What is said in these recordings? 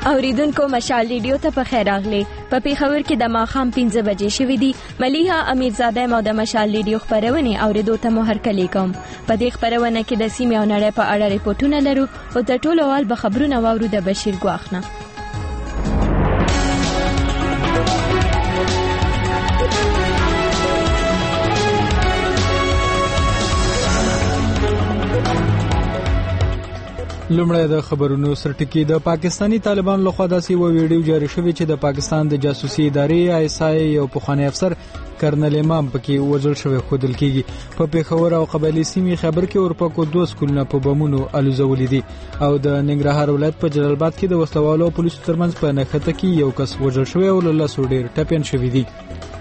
اوریدونکو مشال ریډیو ته په خیر راغلی. په پیښور کې د ماښام 5 بجې شوې دي. ملیحه امیرزاده مو د مشال ریډیو خبرونه اوریدو ته مو هرکلی کوم. په دې خبرونه کې د سیمې او نړۍ په اړه ریپورتونه لرو او د ټولو اول به خبرونه واورو د بشیر ګواخنه. لومړی د خبرونو سرټکی. د پاکستانی طالبان لخوا داسې یو ویډیو جاری شوی چې د پاکستان د جاسوسي ادارې ISI یو پخوانی افسر کرنل امام پکې وژل شوی خودل کیږي. په پیښور او قبایلی سیمې خبر کې اورپکو 2 سکولونه په بمونو الوزولې دي او د ننګرهار ولایت په جلال آباد کې د وسلوالو او پولیسو ترمنځ په نښته کې یو کس وژل شوی او له لاسو ډیر ټپيان شوی دي.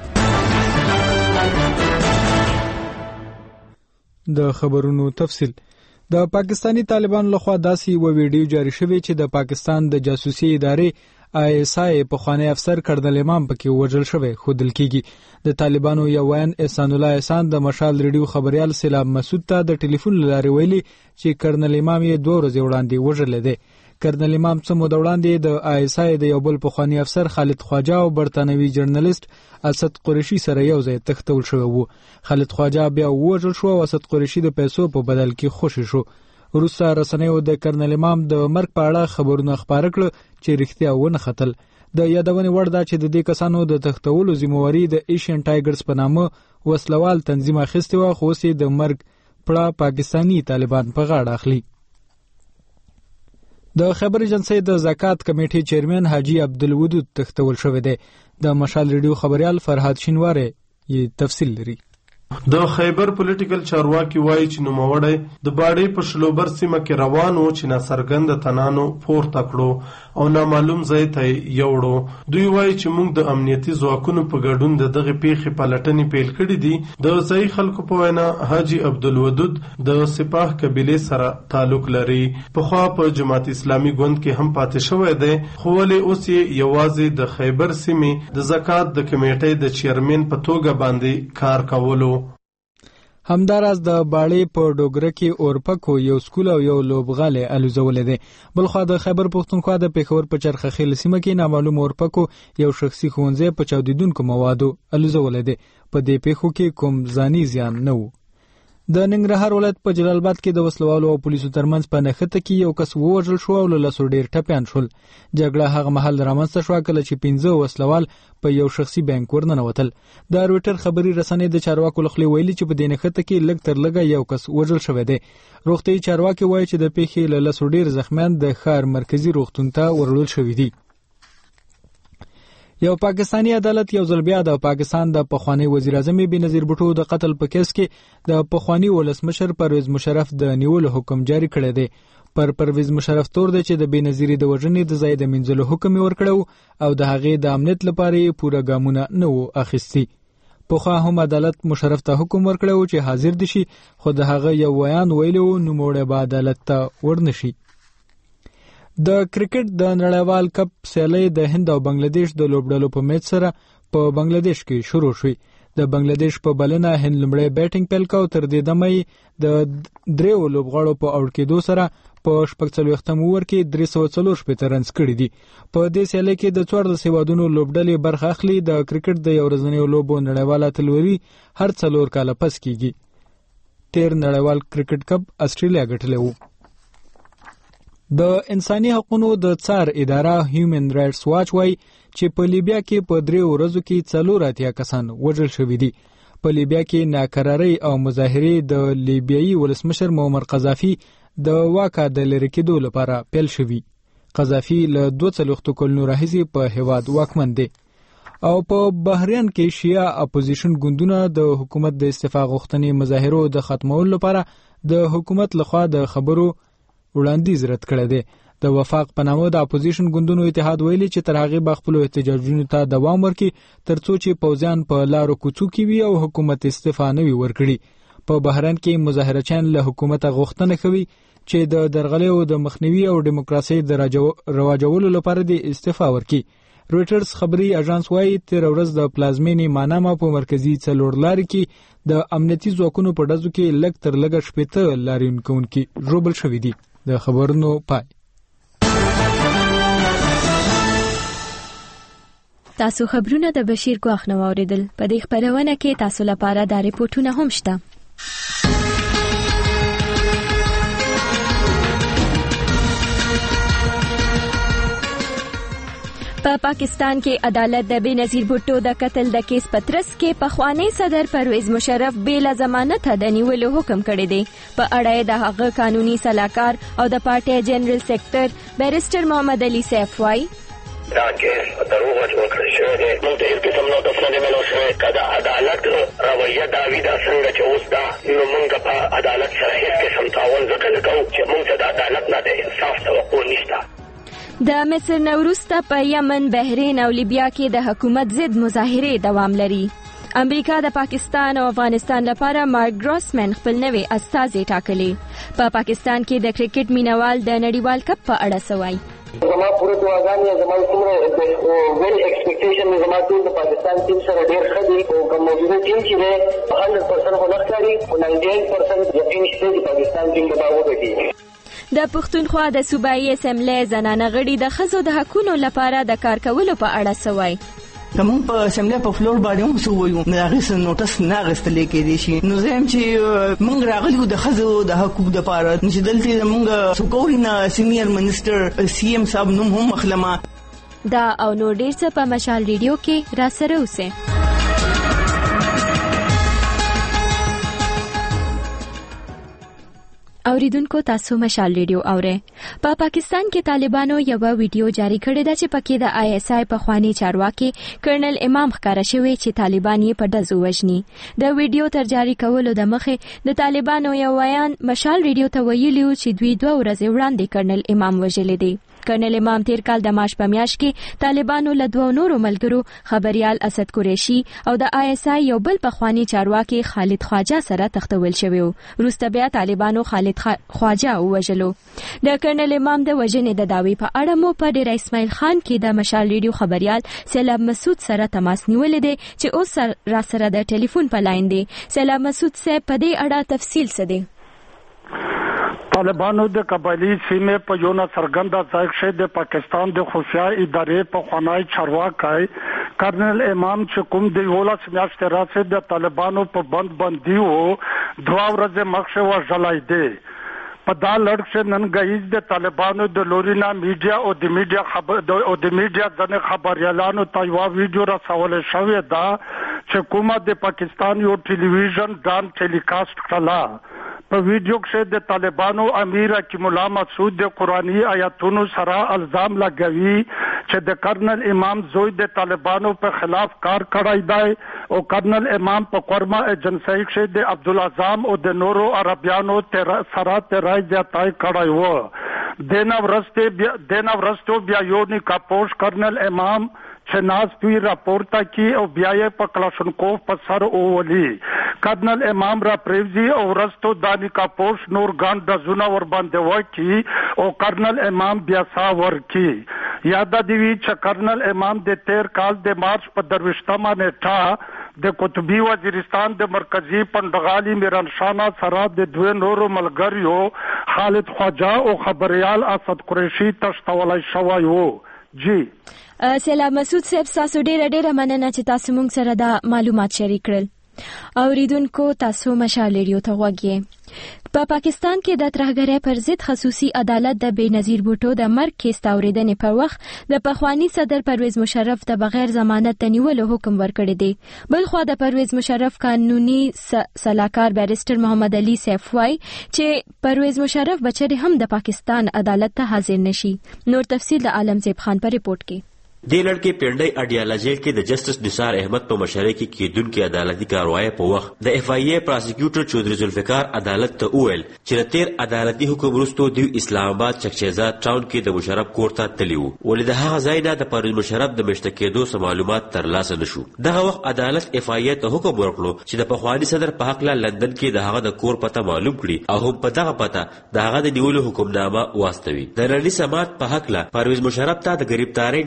د خبرونو تفصیل. د پاکستانی طالبان لخوا داسې یو ویډیو جاری شوی چې د پاکستان د جاسوسي ادارې ISI پخوانی افسر کرنل امام پکې وژل شوی خودل کیږي. د طالبانو یو وین احسان الله احسان د مشال ریډیو خبريال سلام مسعود ته د ټلیفون لارې ویلي چې کرنل امام یې 2 ورځې وړاندې وژل دی. کرنل امام څه مو وړاندې د ISI د یو بل پخوانی افسر خالد خواجه او برتانوي جرنالست اسد قریشي سره یو ځای تختول شو وو. خالد خواجه بیا وژل شو او اسد قریشي د پیسو په بدل کې خوشی شو. روسا رسنیو د کرنل امام د مرګ په اړه خبرونه خبره کړ چې رښتیا ونه ختل. د یادونې وړ ده چې د دې کسانو د تختولو ذمہواری د ایشین ټایګرز په نامه وسلوال تنظیم اخیستی و، خو سي د مرګ پړه پاکستانی طالبان په غاړه اخلي. د خبر ایجنسی د زکات کمیټې چیرمن حاجی عبدالودود تختول شوی دی. د مشال ریډیو خبريال فرهاد شینواره یې تفصیل لري. د خیبر پولیټیکل چارواکي وایي چې نوموړی د باډې په شلوبر سیمه کې روان و چې ناڅرګند تنانو پورته کړو او نامعلوم ځای ته یوړو. دوی وایي چې موږ د امنیتي ځواکونو په ګډون د دغه پیښې پلټنې پیل کړې دي. د ځایي خلکو په وینا حاجی عبدالودود د سپاه قبیلې سره تعلق لري. پخوا په جماعت اسلامي ګوند کې هم پاتې شوی دی، خو ولې اوس یې یوازې د خیبر سیمې د زکات د کمیټې د چیرمن په توګه باندې کار کولو. همداراز د باړې په ډوګره کې اورپکو یو سکول او یو لوبغاله الوزولې ده. بلخوا د خیبر پښتونخوا د پیښور په چرخه خیل سیمه کې نامعلوم اورپکو یو شخصي ښوونځی په چاودیدونکو موادو الوزولې ده. په دې پیښو کې کوم ځاني زیان نه و. د ننګرهار ولایت په جلال آباد کې د وسلوالو او پولیسو ترمنځ په نښته کې یو کس ووژل شو او له لاسو ډیر ټپيان شول. جګړه هغه مهال رامنځته شوه کله چې 15 وسلوال په یو شخصي بانک ورننوتل. د رويټر خبري رسنۍ د چارواکو لخوا ویلي چې په دې نښته کې لږ تر لږه یو کس وژل شوی دی. روغتي چارواکي وایي چې د پیښې له لاسو ډیر زخمیان د ښار مرکزی روغتون ته ورول شوی دي. یو پاکستانی عدالت یو ځل بیا د پاکستان د پخوانی وزیر اعظم بېنظیر بوټو د قتل په کیس کې د پخوانی ولسمشر پرویز مشرف د نیولو حکم جاری کړی دی. پر پرویز مشرف تور دی چې د بېنظیر د وژنې د ځای د منځلو حکم ورکړو او د هغې د امنیت لپاره پوره ګامونه نه وو اخیستي. پخوا هم عدالت مشرف ته حکم ورکړو چې حاضر دي شي، خو د هغه یو بیان ویلو نوموړی به عدالت ته ورنشي. د کرکټ د نړیوال کپ سیالي د هند او بنگلاديش د لوبډلو په میچ سره په بنگلاديش کې شروع شوه. د بنگلاديش په بلنه هند لمړی بیټینګ پیل کاوه، تر دې دمه د 3 لوبغاړو په اوټ کېدو سره په 46م اوور کې 344 رنز کړي دي. په دې سیالي کې د 14 هیوادونو لوبډلې برخه اخلي. د کرکټ د یو ورځنیو لوبو نړیوال اتلولي هر 4 کاله پس کیږي. تیر نړیوال کرکټ کپ استرالیا ګټلی وو. د انساني حقوقو د څار اداره هیومن رائټس واچ وايي چې په لیبیا کې په 3 ورځو کې 4 کسان وژل شوي دي. په لیبیا کې ناکراری او مظاهرې د لیبیایي ولسمشر معمر قذافي د واکه د لری کېدو لپاره پیل شوي. قذافي له 2 کلونو راهیسې په هیواد واکمن دی او په بحرین کې شیعه اپوزیشن ګوندونه د حکومت د استعفا غوښتنې مظاهرو د ختمولو لپاره د حکومت لخوا د خبرو وړاندیز رد کړی دی. د وفاق په نامه د اپوزیشن ګوندونو اتحاد ویلي چې تر هغه به خپل احتجاجونو ته دوام ورکړي ترڅو چې پوځیان په لارو کوڅو کې وي او حکومت استعفا نه وي ورکړي. په بحرین کې مظاهرچیان له حکومت غوښتنه کوي چې د درغلیو د مخنیوي او دیموکراسي د رواجولو لپاره د استعفا ورکړي. رويټرز خبري اژانس وايي تیر ورځ د پلازمینې ماناما په مرکزی څلور لارې کې د امنیتي ځواکونو په ډزو کې لږ تر لږه 70 لارینکونکي ژوبل شوي دي. د خبرونو پای. تاسو خبرونه د بشیر ګواخ نو اوریدل. په دې خبرونه کې تاسو لپاره د ریپورتونو هم شته. په پاکستان کې عدالت د بېنظیر بھټو د قتل د کیس پترس کې پخوانی صدر پرویز مشرف بلا ضمانت د نیولو حکم کړی دی. په اړه د هغه قانوني صلاحکار او د پارټي جنرال سیکریټر بیرسټر محمد علي سیف وایي دا کیس دروغ جوړ کړی شوی دی. موږ د هیڅ قسم نو تفصیل ملو شوی که د عدالت رویه داوي دا څنګه چې اوس دا نو موږ په عدالت سره هیڅ قسم تعاون ځکه نه کوو چې موږ د عدالت نه د انصاف توقع نشته. د مصر نه وروسته په یمن، بحرین او لیبیا کې د حکومت ضد مظاهرې دوام لري. امریکا د پاکستان او افغانستان لپاره مارک ګروسمن خپل نوی استازی ټاکلی. په پاکستان کې د کرکټ مینوال د نړیوال کپ په اړه سوای زما پوره دعاګانې زما څومره ویل ایکسپیکټیشن زما ټول د پاکستان ټیم سره ډېر ښه دي او کوم موجوده ټیم چې دی 100% خو نه ښکاري او 98% یقین شته چې پاکستان ټیم به دا وګټي. د پښتونخوا د صوبایي اسمبلی زنانه غړي د ښځو د حقونو لپاره د کار کولو په اړه سوای. زموږ په اسمبلی په فلور باندې هم څه وایو د هغې څه نوټس نه اخیستلی کېدی شي. نو زه یم چې موږ راغلي وو د ښځو د حقوقو دپاره چې دلته زموږ څوکوري نه سینیر منسټر سی ایم صاحب نوم هم اخلمه. دا او نور ډېر څه په مشال ریډیو کې را سره اوسئ. اوریدونکو تاسو مشال ریډیو اورئ. په پاکستان کې طالبانو یو ویډیو جاری کړی دی چې پکې د آی اس آی پخوانی چارواکي کرنل امام ښکاره شوی چې طالبان یې په ډزو وژني. د ویډیو تر جاری کولو د مخې د طالبانو یو ویان مشال ریډیو ته ویلي و چې دوی 2 ورځې وړاندې کرنل امام وژلی دی. کرنل امام تیر کال د مارچ په میاشت کې طالبانو له 2 نورو ملګرو خبريال اسد قریشي او د آی اس آی یو بل پخوانی چارواکي خالد خواجه سره تختول شوی و. وروسته بیا طالبانو خالد خواجه وژلو. د کرنل امام د وژنې د داوی په اړه مو په ډیر اسماعیل خان کې د مشال ریډیو خبريال سیلاب مسعود سره تماس نیولې دی چې اوس را سره د ټلیفون په لاین دی. سیلاب مسعود صاحب په دې اړه تفصیل څه دی؟ طالبانو د قبایلی سیمې په یو ناڅرګنده ځای کې د پاکستان د خفیه ادارې په خوانی چارواکي کرنل امام چې کوم د 11 میاشتې راځي د طالبانو په بندي وو 2 ورځې مخکې وژلای دی. په دا لړ کې نن غیز د طالبانو د لورینا میډیا او د میډیا ځنې خبريالانو ته یو ویډیو راځول شوی دا چې کومه د پاکستان یو ټلویزیون ډان ټیلیکاسټ کړه. په ویډیو کې د طالبانو امیر حکیم الله مسعود د قرآنی آیاتونو سره الزام لګوي چې د کرنل امام زوی د طالبانو په خلاف کار کړی دی او کرنل امام په قرمه ایجنسی کې د عبدالعظام او د نورو عربیانو سره ترای ځای کړی و. دینا ورستو بیا یو نکاپوش کرنل امام چې ناز پی راپورته کی او بیا یې په کلاشنکوف په سر اوولي. کرنل امام را پریوزی او ورستو دانی کا پوش نور ګان د زونه ور باندې وکی او کرنل امام بیا سا ورکی. یاد دی چې کرنل امام د 13 کال د مارچ په 23مه نیټه د قطبی وزیرستان د مرکزی پندغالی میرانشانه سره د 2 نورو ملګریو خالد خواجه او خبريال اسد قریشي تشتولای شوی وو. جی سلام مسعود صاحب تاسو ډیره مننه چې تاسو موږ سره دا معلومات شریک کړل. اوریدونکو تاسو مشال ریډیو ته وګورئ. په پاکستان کې د ترهګرۍ پر ضد خصوصي عدالت د بېنظیر بھټو د مرګ کیس اوریدنې پر وخت د پخوانی صدر پرویز مشرف د بغیر ضمانت د نیولو حکم ورکړی دی. بل خو د پرویز مشرف قانوني صلاحکار بیرسټر محمد علي سیف وایي چې پرویز مشرف بچری هم د پاکستان عدالت ته حاضر نشي. نور تفصیل د عالمزیب خان پر رپورت کې. دې لړ کې پنډۍ اډیاله جیل کې د جسټس نثار احمد په مشرۍ کې کېدونکې عدالتي کاروایی په وخت د اف آی ای پراسیکیوټر چودري ذوالفقار عدالت ته وویل چې د تیر عدالتي حکم وروسته دوی اسلام آباد چکچیزاد ټاون کې د مشرف کور ته تللي وو ولې د هغه ځای نه د پرویز مشرف د میشته کېدو څه معلومات ترلاسه نه شو. دغه وخت عدالت اف آی ای ته حکم ورکړو چې د پخواني صدر په حق لندن کې د هغه د کور پته معلوم کړي او هم په دغه پته د هغه د نیولو حکمنامه واستوي. د نړۍ سماعت په حق پرویز مشرف ته د گرفتاری نوټس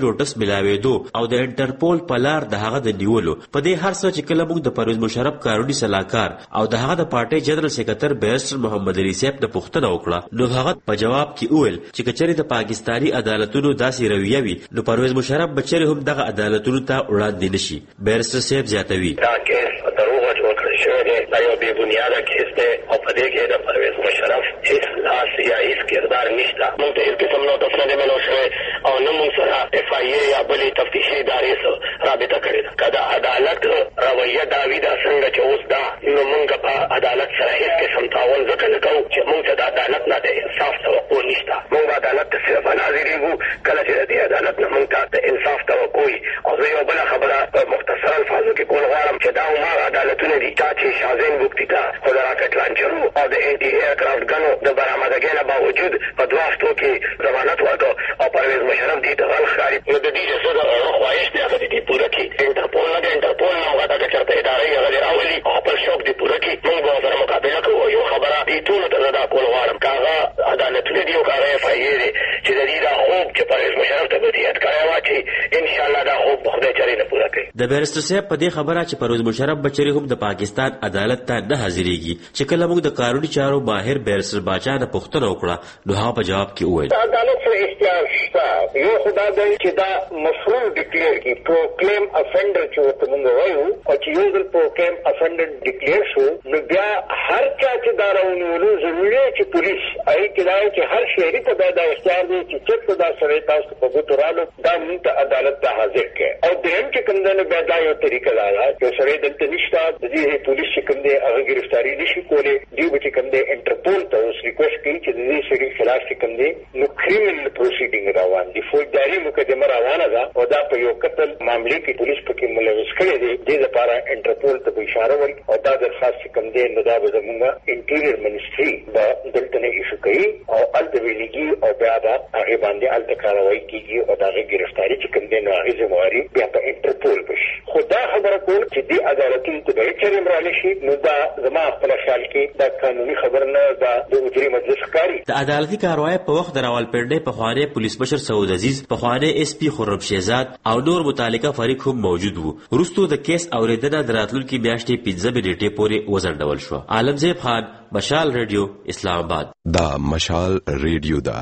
ملاوېدو او د انټرپول په لار د هغه د نیولو په دې هر څه چې کله موږ د پرویز مشرف قانوني سلاکار او د هغه د پارټۍ جنرال سیکرټر بیرسټر محمد علي صاحب د پوښتنه وکړه، نو هغه په جواب کې وویل چې کچېرې د پاکستاني عدالتونو داسې رویه وي نو پرویز مشرف به چېرې هم دغه عدالتونو ته وړاندې نشي. بیرسټر صاحب زیاتوي دا کیس دروغ جوړ کړی شوی دی، دا یو بې بنیاده کیس دی او په دې کې د پرویز مشرف هیڅ لاس یا هیڅ کردار نشته. موږ ته هیڅ قسم نو دفنه نه ملو شوی او نه موږ سره اف آی ای یا بلې تفتیشي ادارې سره رابطه کړې ده. که د عدالت رویه دا وي دا څنګه چې اوس ده، نو موږ په عدالت سره هیڅ قسم تعاون ځکه نه کوو چې موږ ته د عدالت نه د انصاف توقع نشته. موږ عدالت ته صرف حاضرېږو کله چې د دې عدالت نه موږ ته د انصاف توقع وي. او زه یو بله خبره په مختصر الفاظو کې کول غواړم چې دا هماغه عدالتونه دي چې شازین بوکتي ته خو د راکټ لانچرو او د انټي ایرکرافټ ګنو د برآمدګۍ نه باوجود په 2 هفتو کې ضمانت ورکړ او پرویز مشرف دې ته غل ښکاري. نو د دې چې څه د خواهش دی هغه دې پوره کړي. انټرپول نه د انټرپول نه هغه که چېرته اداره یې هغه دې راولي او خپل شوق دې پوره کړي. موږ به ورسره مقابله کوو. یو خبره دې ټولو ته زه دا کول غواړم، که هغه عدالتونه دي او که هغه اف آی ای دی چې د دې دا خوب چې پرویز مشرف ته بدیهت کړی وه چې انشاءالله دا خوب به خدای چارې نه پوره کوي. د بیرسټر صاحب په دې خبره چې پرویز مشرف به چېرې هم د پاکستان عدالت ته نه حاضرېږي چې کله موږ د قانوني چارو ماهر بیرسټر باچا نه پوښتنه وکړه، نو هغه په جواب کې وویل عدالت سره اختیار شته. یو خو دا دی چې دا مفعول ډیکلیر کړي، پروکلیم افنډر چې ورته موږ وایو، او چې یو ځل پروکلیم افنډر ډیکلیر شو نو بیا هر چا چې دا راونیولو ضروري دی چې پولیس هغې کې دا چې هر شهري ته باید دا اختیار دی چې چېرته دا سړی تاسو په ګوتو رالو دا موږ ته عدالت ته حاضر کړي. او درېیم چې کوم دی نو بیا دا یو طریقه دا ده چې سړی دلته نشته، د دې پولیس چې کوم دی هغه ګرفتاري نشي کولی، دوی به چې کوم دی انټرپول ته اوس ریکویسټ کوي چې د دې سړي خلاف چې کوم دی نو کریمنل پروسیډینګ روان دي، فوجداري مقدمه روانه ده او دا په یو قتل معاملې کې پولیس پکې ملوث کړی دی. دې لپاره انټرپول ته به اشاره وایي او دا درخواست چې کوم دی نو دا به زموږ انټیریر منسټري به دلته نه ایشو کوي او هلته به لیږي او بیا به هغې باندې هلته کاروایي کېږي او د هغې ګرفتاري چې کوم دی نو هغې ذمواري بیا په انټرپول بشي. خو دا خبره کول چې دې عدالتونو ته به هېڅ چرې رانه شي نو دا زما خپله خیال کې دا قانوني خبر نه ده، د اجري مجلس ښکاري. د عدالتي کاروایۍ په وخت د راولپنډۍ پخوانی پولیس مشر سعود عزیز، پخوانی اس پي خرم شهزاد او نور متعلقه فریق هم موجود وو. وروستو د کیس اورېدنه د راتلونکي میاشتې 15 نیټې پورې وځنډول شوه. عالمزیب خان، مشال ریډیو، اسلام آباد. دا مشال ریډیو ده.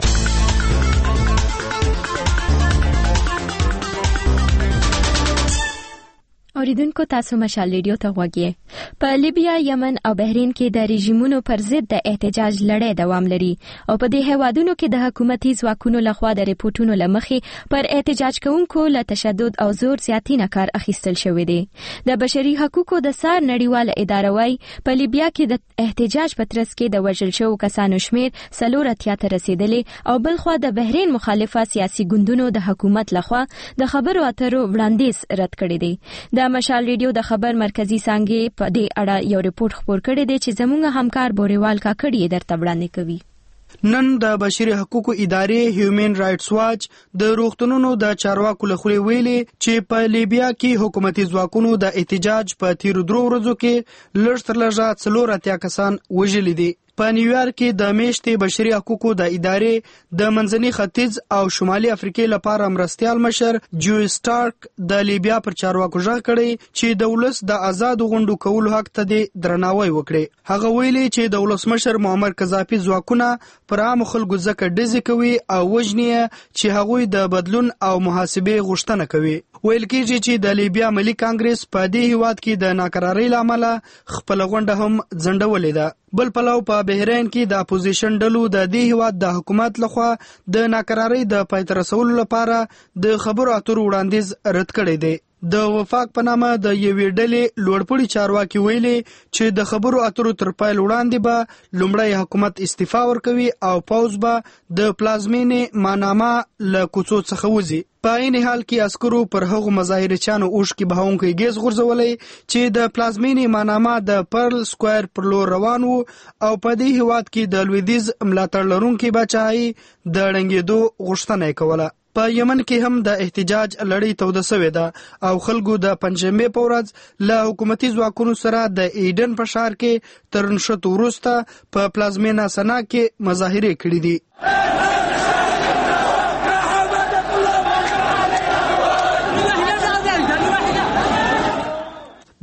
اوریدونکو تاسو مشال ریډیو ته غوږی. په لیبیا، یمن او بحرین کې د رژیمونو پر ضد د احتجاج لړۍ دوام لري او په دې هیوادونو کې د حکومتي ځواکونو لخوا د ریپورتونو لمخې پر احتجاج کوونکو له تشدد او زور زیاتی نه کار اخیستل شوی دی. د بشري حقوقو د سار نړیواله اداره وايي په لیبیا کې د احتجاج په ترڅ کې د وژل شوو کسانو شمیر 4 ته رسیدلی او بلخوا د بحرین مخالفه سیاسي ګوندونو د حکومت لخوا د خبرو اترو وړاندیز رد کړی دی. د مشال ریډیو د خبر مرکزی څانګې په دې اړه یو ریپورت خپور کړی دی چې زموږ همکار بوریوال کاکړی درته وړاندې کوي. نن د بشري حقوقو ادارې هیومن رائټس واچ د روغتونونو د چارواکو له خولې ویلي چې په لیبیا کې حکومتي ځواکونو د احتجاج په تیرو 2 ورځو کې لږ تر لږه 4 کسان وژلي دي. په نیویارک کې د میاشتې بشري حقوقو د ادارې د منځني ختیځ او شمالي افریقې لپاره مرستیال مشر جو سټارک د لیبیا پر چارواکو ژغ کړی چې د ولس د آزاد غونډو کولو حق ته درناوی وکړي. هغه ویلي چې د ولسمشر معمر قذافي ځواکونه پر عام خلکو ځکه ډزې کوي او وژني چې هغوی د بدلون او محاسبې غوښتنه کوي. ویل کېږي چې د لیبیا ملي کانګرس په دې هیواد کې د ناکرارۍ له امله خپل غونډه هم ځنډولې ده. بل پلو په بحرین کې د اپوزیشن ډلو د دې هیواد د حکومت لخوا د ناکرارۍ د پای ته رسولو لپاره د خبرو اترو وړاندیز رد کړی دی. د وفاق په نامه د یوې ډلې لوړپوړي چارواکي ویلي چې د خبرو اترو تر پیل وړاندې به لومړی حکومت استعفا ورکوي او پوځ به د پلازمینې ماناما له کوڅو څخه وځي. په عین حال کې عسکرو پر هغو مظاهرچیانو اوښکې بهونکی ګیز غورځولی چې د پلازمینې ماناما د پرل سکویر پر لور روان وو او په دې هیواد کې د لویدیځ ملاتړ لرونکي پاچاهۍ د ړنګېدو غوښتنه یې کوله. په یمن کې هم د احتجاج لړۍ توده شوې ده او خلکو د پنځمې په ورځ له حکومتي ځواکونو سره د ایډن په ښار کې تر نښتو وروسته په پلازمینه سنا کې مظاهرې کړې دي.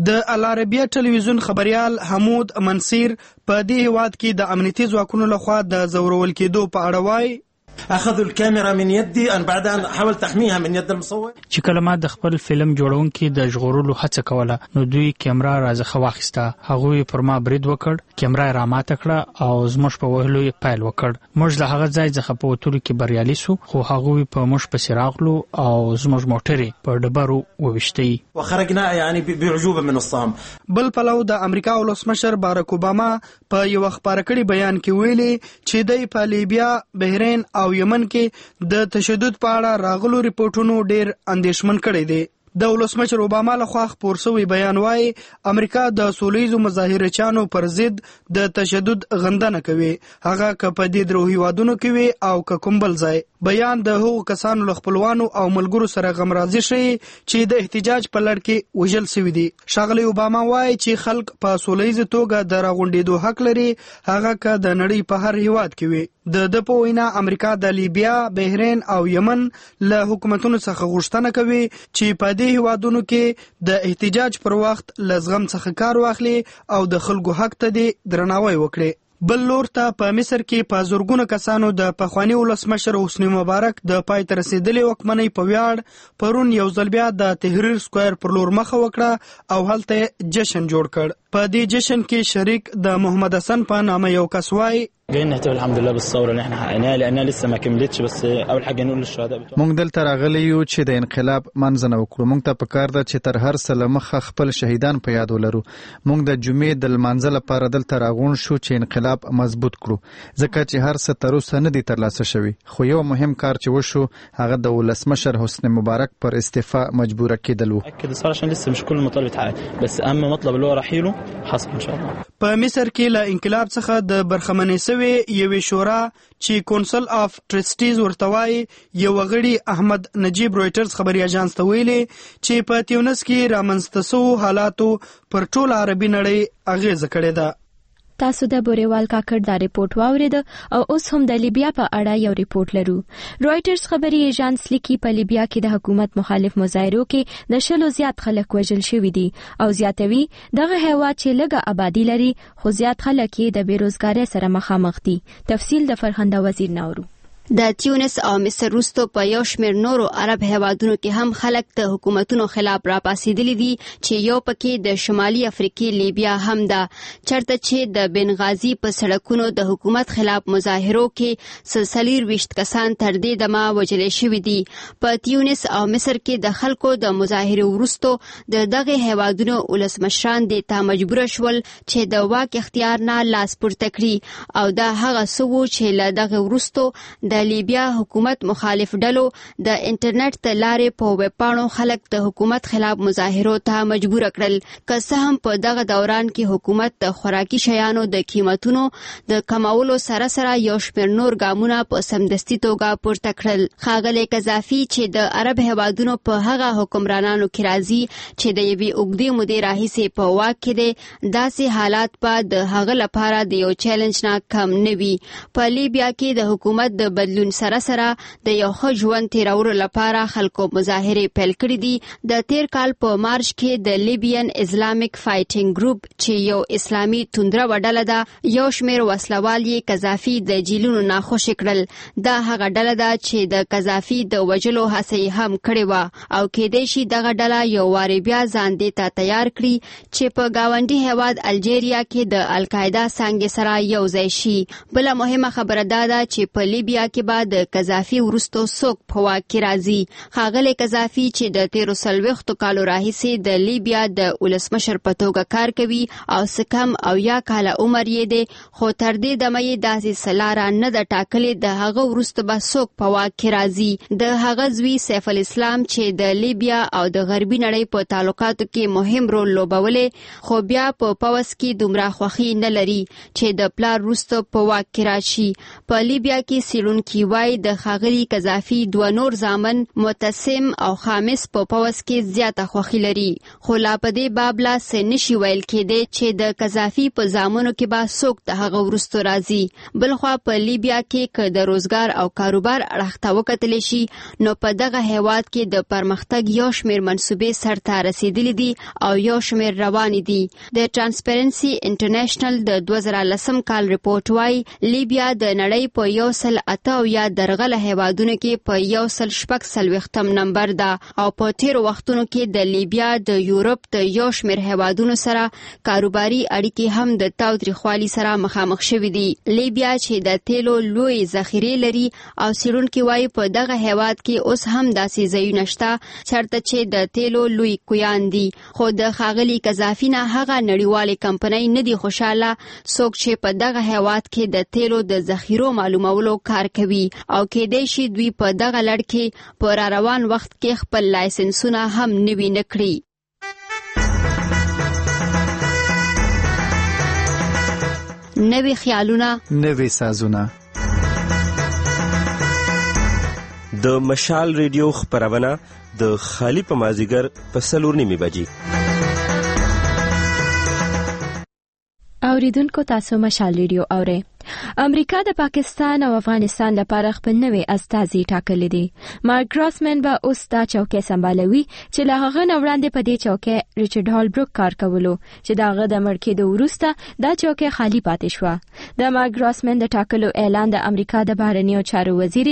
د العربیه ټلویزیون خبريال حمود منصیر په دې هیواد کې د امنیتي ځواکونو لخوا د زورول کېدو په اړه وایي اخذوا الكاميرا من يدي ان بعد ان حاولت احميها من يد المصور. چې کله ما د خپل فلم جوړونکي د ژغورلو هڅه کوله نو دوی کیمرا راځخه واخیسته. هغه پر ما برید وکړ، کیمرا را ماته کړه او زموږ په وهلو یې پایل وکړ. موږ له هغه ځای څخه په وتلو کې بریالي سو، خو هغه په موږ پسې راغلو او زموږ موټر په ډبرو وويشتي وخرجنا يعني بعجوبه من الصام. بل پلو د امریکا ولسمشر باراک اوباما په یو خبره کړي بیان کې ویلي چې د په لیبیا، بحرین او یمن کې د تشدد په اړه راغلو ریپورتونو ډیر اندېښمن کړي دي. د ولسمشر اوباما لخوا خپور شوی بیان وايي امریکا د سولېزو مظاهرچیانو پر ضد د تشدد غندنه کوي، هغه که په دې درو هیوادونو کې وي او که کوم بل ځای. بیان د هغو کسانو له خپلوانو او ملګرو سره غمرازي شي چې د احتجاج په لړ کې وژل شوي دي. ښاغلی اوباما وايي چې خلک په سولېزه توګه د راغونډېدو حق لري، هغه که د نړۍ په هر هیواد کې وي. د په وینا امریکا د لیبیا، بحرین او یمن له حکومتونو څخه غوښتنه کوي چې په دې هیوادونو کې د احتجاج پر وخت له زغم څخه کار واخلي او د خلکو حق ته درناوی وکړي. بل لور ته په مصر کې په زورګونو کسانو د پخوانی ولسمشر حسنی مبارک د پای ته رسیدلې واکمنۍ په ویاړ پرون یو ځل بیا د تحریر سکوير پر لور مخه وکړه او هلته جشن جوړ کړ. په دې جشن کې شریک د محمد حسن په نامه یو کس وایي جايين نحتفل الحمد لله بالثوره اللي احنا حققناها لانها لسه ما كملتش، بس اول حاجه نقول للشهداء مونږ دلته راغلي یو چې د انقلاب منځنه وکړو. مونږ ته پکار ده چې تر هر څه مخه خپل شهیدان په یاد ولرو. مونږ د جمعې د لمانځه لپاره دلته راغون شو چې انقلاب مضبوط کړو، ځکه چې هر څه تر اوسه نه دي ترلاسه شوی. خو یو مهم کار چې وشو هغه د ولسمشر حسنی مبارک پر استعفا مجبور کېدل وو. اكيد صراحه عشان لسه مش كل المطالب اتحققت، بس اهم مطلب اللي هو رحيله حصل ان شاء الله. په مصر کې له انقلاب څخه د برخمنې سوي یوې شورا چې کونسل اف ټرسټیز ورته وایي یو غړي احمد نجیب رويټرز خبري اژانس ته ویلي چې په تیونس کې رامنځته شوو حالاتو پر ټول عربي نړۍ اغیزه کړې ده. تاسو د بوریوال کاکړ دا ریپورت واورید او اوس هم د لیبیا په اړه یو ریپورت لرو. رويټرز خبري ایجانس لیکي په لیبیا کې د حکومت مخالف مظاهرو کې د 100 زیات خلک وژل شوي دي او زیاتوي دغه هیواد چې لږه آبادی لري خو زیات خلک یې د بیروزګارۍ سره مخامخ دي. تفصیل د فرخنده وزیر نورو. د تیونس او مصر وروسته په یو شمېر نورو عرب هیوادونو کې هم خلک د حکومتونو خلاف راپاسېدلي دي چې یو پکې د شمالي افریقې لیبیا هم ده، چرته چې د بنغازي په سړکونو د حکومت خلاف مظاهرو کې 24 کسان تر دې دمه وژل شوي دي. په تیونس او مصر کې د خلکو د مظاهرو وروسته د دغه هیوادونو ولسمشران دې ته مجبور شول چې د واک اختیار نه لاس پورته کړي او دا هغه څه وو چې له دغه وروسته د لیبیا حکومت مخالف ډلو د انټرنیټ ته لارې په ویبپاڼو خلک د حکومت خلاف مظاهرو ته مجبور کړل. که څه هم په دغه دوران کې حکومت د خوراکي شیانو د قیمتونو د کمولو سره سره یو شمېر نور ګامونه په سمدستي توګه پورته کړل. ښاغلی قذافي چې د عرب هیوادونو په هغه حکمرانانو کې راځي چې د یوې اوږدې مودې راهیسې په واک کې دی، داسې حالات به د هغه لپاره د یو چیلنج نه کم نه وي. په لیبیا کې د حکومت د بدلون سره سره د یو ښه ژوند تیرولو لپاره خلکو مظاهرې پیل کړې دي. د تیر کال په مارچ کې د لیبین اسلامیک فایټینګ ګروپ چې یو اسلامي توندره وډله ده یو شمېر وسلوال یې قذافي د جیلونو نه خوشي کړل. دا هغه ډله ده چې د قذافي د وژلو هڅه یې هم کړې وه او کېدای شي دغه ډله یو وارې بیا ځان دې ته تیار کړي چې په ګاونډي هیواد الجیریا کې د القاعده څانګې سره یو ځای شي. بله مهمه خبره دا ده چې په لیبیا کې بعد د قذافي وروسته څوک په واک کې راځي. ښاغلی قذافي چې د 13 کالو راهیسې د لیبیا د ولسمشر په توګه کار کوي او څه کم 80 کاله عمر یې دی، خو تر دې دمه یې داسې څه لاره نه ده ټاکلې د هغه وروسته به څوک په واک کې راځي. د هغه زوی سیف الاسلام چې د لیبیا او د غربي نړۍ په تعلقاتو کې مهم رول لوبولی، خو بیا په پوځ کې دومره خوښي نه لري چې د پلار وروسته په واک کې راشي. په لیبیا کې څېړونکي څېړونکي وایي د ښاغلي قذافي دوه نور زامن معتصم او خامس په پوځ کې زیاته خوښي لري، خو لا په دې باب لا څه نشي ویل کېدی چې د قذافي په زامنو کې به څوک د هغه وروستو راځي. بلخوا په لیبیا کې که د روزګار او کاروبار اړخ ته وکتلی شي نو په دغه هیواد کې د پرمختګ یو شمېر منصوبې سرته رسېدلي دي او یو شمېر روانې دي. د ټرانسپیرنسي انټرنیشنل د 2010 کال رپورټ وایي لیبیا د نړۍ په 108 درغله هیوادونو کې په 146 نمبر ده او په تیرو وختونو کې د لیبیا د یورپ د یو شمېر هیوادونو سره کاروباري اړیکې هم د تاوتریخوالي سره مخامخ شوي دي. لیبیا چې د تیلو لوی ذخیرې لري او څېړونکي وایي په دغه هیواد کې اوس هم داسې ځایونه شته چېرته چې د تیلو لوی کویان دي، خو د ښاغلي قذافي نه هغه نړیوالې کمپنۍ نه دي خوشاله څوک چې په دغه هیواد کې د تیلو د ذخیرو معلومولو کار کوي او کېدای شي دوی په دغه لړ کې په را روان وخت کې خپل لایسنسونه هم نوي نه کړي. نوي خیالونه، نوي سازونه. د مشال ریډیو خپرونه د خالی په مازیګر په 4:30 بجې. اوریدونکو تاسو مشال ریډیو اورئ. امریکا د پاکستان او افغانستان لپاره خپل نوی استازي ټاکلی دی. مارک ګراسمن به اوس دا چوکۍ سمبالوي چې له هغه نه وړاندې په دې چوکۍ ریچارډ هالبروک کار کولو چې د هغه د مړ کېدو وروسته دا چوکۍ خالی پاتې شوه. د مارک ګراسمن د ټاکلو اعلان د امریکا د بهرنیو چارو وزیر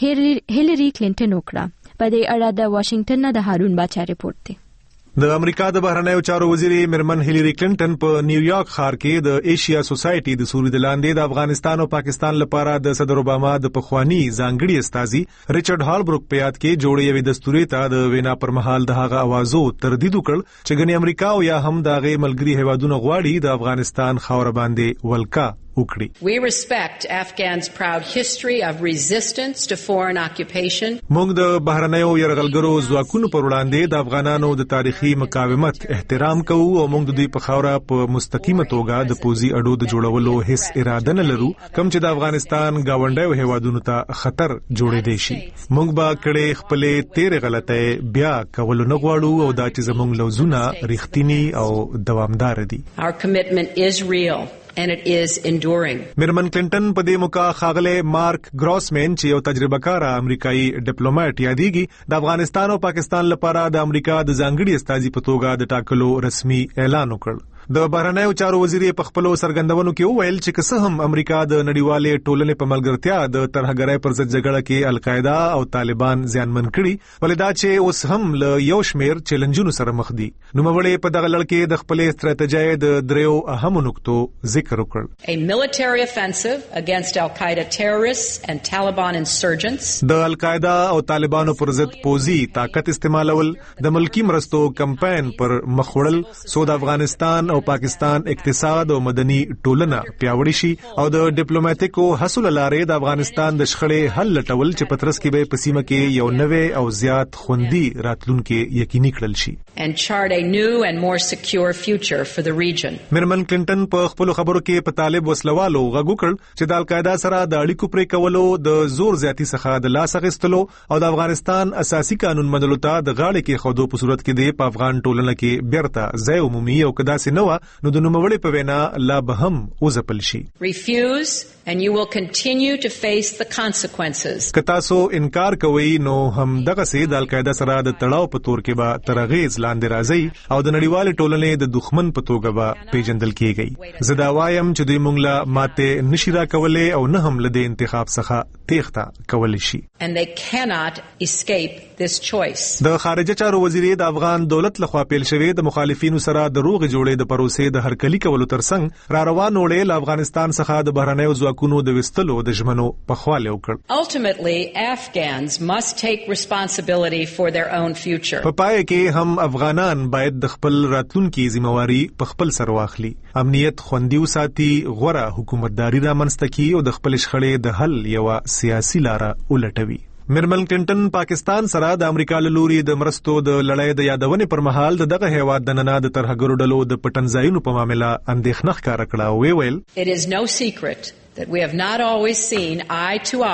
هیلری کلینټن وکړه. په دې اړه د واشنگټن نه د هارون باچا رپورټ دی. د امریکا د بهرنیو چارو وزیر مرمن هیلری کلینټن په نیویارک ښار کې د ایشیا سوسایټي د سوري د لاندې د افغانستان او پاکستان لپاره د صدر اوباما د پخوانی ځانګړي استازي ریچارډ هالبروک په یاد کې جوړې یوې دستوري ته د وینا پر مهال د هغه اوازو تردید وکړ چې ګنې امریکا او یا هم د هغې ملګري هیوادونو غواړي د افغانستان خاوره باندې ولکه وکړي. We respect Afghans' proud history of resistance to foreign occupation. موږ د بهرنیو یرغلګرو ځواکونو پر وړاندې د افغانانو د تاریخي مقاومت احترام کوو او موږ د دوی په خاوره په مستقیمه توګه د پوزي اډو د جوړولو هیڅ اراده نه لرو کوم چې د افغانستان گاونډیو هیوادونو ته خطر جوړې دی شي. موږ به کړې خپلې تیرې غلطۍ بیا کول نه غواړو او دا چې زموږ لوزونه رښتینی او دوامدار دي. Our commitment is real and it is enduring. مرمن کلینټن په دې موقع خاغله مارک ګراسمن چې یو تجربه کار امریکایي ډیپلوماټ یادېږي د افغانستان او پاکستان لپاره د امریکا د ځانګړي استازي په توګه د ټاکلو رسمي اعلان وکړ. د بهرنیو چارو وزیر په خپلو سرګندونو کې وویل چې که څه هم امریکا د نړیوالې ټولنې په ملګرتیا د ترهګرۍ پر ضد جګړه کې القاعده او طالبان زیانمن کړي ولې دا چې اوس هم له یو شمېر چیلنجونو سره مخ دي. نوموړی په دغه لړ کې د خپلې ستراتیژۍ د دریو اهمو نقطو ذکر وکړ. A military offensive against Al-Qaeda terrorists and Taliban insurgents. د القاعده او طالبانو پر ضد پوزي طاقت استعمالول، د ملکی مرستو کمپاین پر مخ وړل سو د افغانستان او پاکستان اقتصاد او مدني ټولنه پیاوړی شي او د ډیپلوماټیکو حل لارې د افغانستان د شخړې حل لټول چې پترس کې به پسیمه کې یو نوې او زیات خوندي راتلونکي یقیني کړل شي. And chart a new and more secure future for the region. مرمن کلینټن په خپل خبرو کې په طالب وسلوالو غږ وکړ چې د القاعده سره د اړیکو پرې کولو، د زور زیاتی څخه د لاس اخیستلو او د افغانستان اساسي قانون منلو ته د غاړې کې خودو په صورت کې د افغان ټولنه کې بیرته ځای عمومي او کدا سي نو د نوموړي په وینا لا به هم وځپل شي. Refuse and you will continue to face the consequences. که تاسو انکار کوئ نو هم دغه سي د القاعده سره د تړاو په تور کې به ترغیز لاندې راځي او د نړیوال ټولنې د دښمن په توګه به پیژندل کیږي. زه دا وایم چې دوی موږ لا ماته نشي راکولای او نه هم له انتخاب څخه تېښته کولی شي. And they cannot escape this choice. د خارجه چارو وزیر د افغان دولت لخوا پیل شوی د مخالفینو سره د روغ جوړې د پروسې د هرکلي کولو ترڅنګ را روان وړې له افغانستان څخه د بهرنیو ځواکونو د وستلو د ژمنو پخواله وکړ. Ultimately, Afghans must take responsibility for their own future. په پای کې هم افغانان باید د خپل راتلونکي ذمہواری په خپل سر واخلي، امنیت خوندي وساتي، غوره حکومتداري رامنځته کړي او د خپل شخړې د حل یو سیاسي لاره ولټوي. مرمن کلینټن پاکستان سره د امریکا له لوري د مرستو د لړۍ د یادونې پر مهال دغه هیواد د ننه د ترهګرو ډلو د پټنځایونو په معاملې اندېښنه ښکاره کړه او ویل It is no secret that we have not always seen eye to eye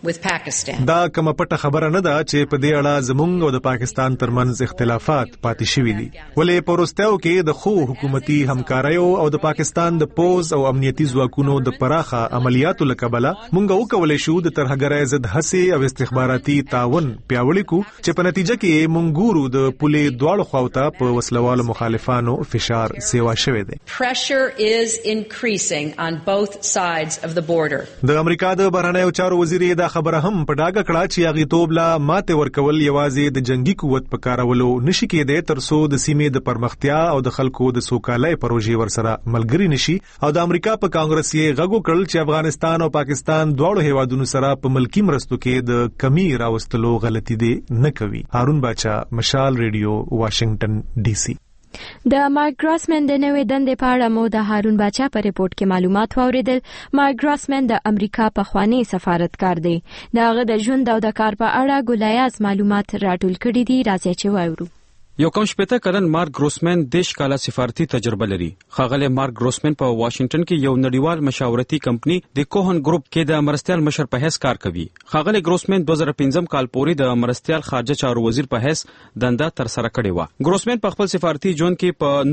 with Pakistan. دا کومه پټه خبره نه ده چې په دې اړه زموږ او د پاکستان ترمنځ اختلافات پاتې شوي دي، ولې په وروستیو کې د خو حکومتي همکاریو او د پاکستان د پوز او امنیتي ځواکونو د پراخه عملیاتو له کبله موږ وکولای شو د ترهګرۍ ضد هڅې او استخباراتي تعاون پیاوړی کو چې په نتیجه کې موږ ګورو د پولې دواړو خواوته په وسلوالو مخالفانو فشار سیوا شوی دی. Pressure is increasing on both sides of the border. د امریکا د بهرنیو چارو وزیر دا خبره هم په ډاګه کړه چې هغه توبلا ماته ورکول یوازې د جنگي قوت په کارولو نشي کېدای تر څو د سیمې د پرمختیا او د خلکو د سوکالۍ پروژې ورسره ملګری نشي، او د امریکا په کانګرس یې غږ وکړ چې افغانستان او پاکستان دواړو هیوادونو سره په ملکی مرستو کې د کمی راوستلو غلطي دی نه کوي. هارون باچا، مشال ریډیو، واشنگټن ډي سي. د مارک ګراسمن د نوې دندې په اړه مو د هارون باچا په ریپورت کې معلومات واوریدل. مارک ګراسمن د امریکا پخوانی سفارتکار دی. د هغه د ژوند او د کار په اړه ګولایاز معلومات راټول کړي دي. راځي چې واورو. یو کم شپته کلن مارک ګروسمن 10 کاله سفارتي تجربه لري. خاغله مارک ګروسمن په واشنگټن کې یو نړیوال مشاورتي کمپنی د کوهن ګروپ کې د مرستيال مشر په حیث کار کوي. خاغله ګروسمن 2015 کال پورې د مرستيال خارجه چارو وزیر په حیث دنده تر سره کړې و. ګروسمن په خپل سفارتي ژوند کې په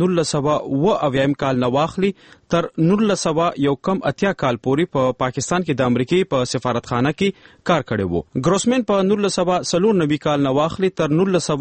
1990 کال نو واخلي تر 1980 کال پورې په پاکستان کې د امریکای په سفارتخانه کې کار کړی و. ګروسمن په 1990 کال نو واخلي تر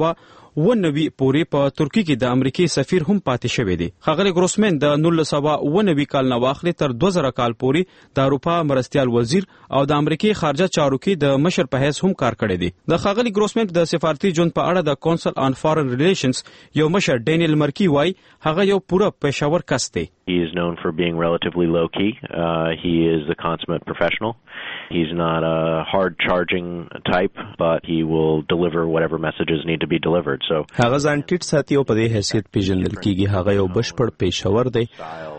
1990 پورې په ترکی کې د امریکای سفیر هم پاتې شوی دی. خاغله ګروسمن د 1990 کال نو واخلي تر 2000 کال پورې د اروپا مرستيال وزیر او د امریکای خارجه چارو کې د مشر په حیث هم کار کړی دی. د خاغله ګروسمن د سفارتي ژوند په اړه د کونسل آن فارن ریلیشنز یو مشر ډینیل مرکی وای هغه یو پوره پېښور کس دی. He is known for being relatively low-key. He is a consummate professional. He's not a hard-charging type, but he will deliver whatever messages need to be delivered. So هغه ځان ټیټ ساتي او په دې حیثیت پیژندل کیږي. هغه یو بشپړ پېښور دی.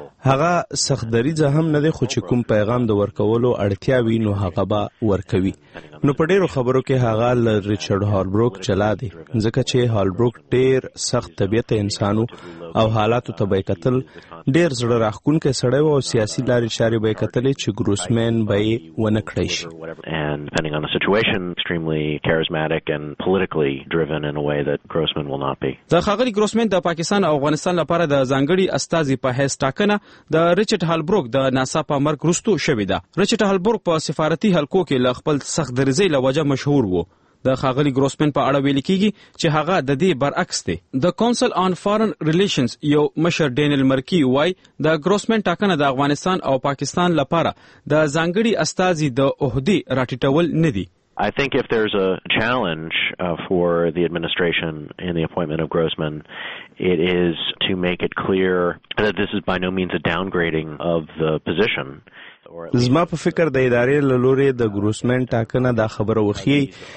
هغه سختدریځه هم نه دی، خو چې کوم پیغام د ورکولو اړتیا وي نو هغه به ورکوي. نو په ډیرو خبرو کې هغه ل ریچارډ هالبروک چلا دی، ځکه چې هالبروک ډیر سخت طبيعت انسانو او حالاتو ته به کتل ډیر زړه راښکونکي سړی او سیاسي لارې چارې به کتلې چې ګروسمن به ونه کړی شي. And depending on the situation, extremely charismatic and politically driven in a way that Grossman will not be. د خاغلی ګروسمن د پاکستان او افغانستان لپاره د ځانګړي استازي په حیث ټاکنه د ریچارډ هالبروک د ناسا په مرګ وروسته شوې ده. ریچارډ هالبروک په سفارتي حلقو کې ل خپل سخت درزۍ له وجه مشهور وو. د خاغلی ګروسمن په اړه ویل کیږي چې هغه د دې برعکس دی. د کونسل آن فارن ریلیشنز یو مشر ډینیل مرکی وای د ګروسمن ټاکنه د افغانستان او پاکستان لپاره د ځانګړي استازي د عہدې راټیټول نه دي. I think if there's a challenge for the administration in the appointment of Grossman, it is to make it clear that this is by no means a downgrading of the position. زما په فکر د ادارې له لوري د ګروسمن ټاکنه دا خبره وخی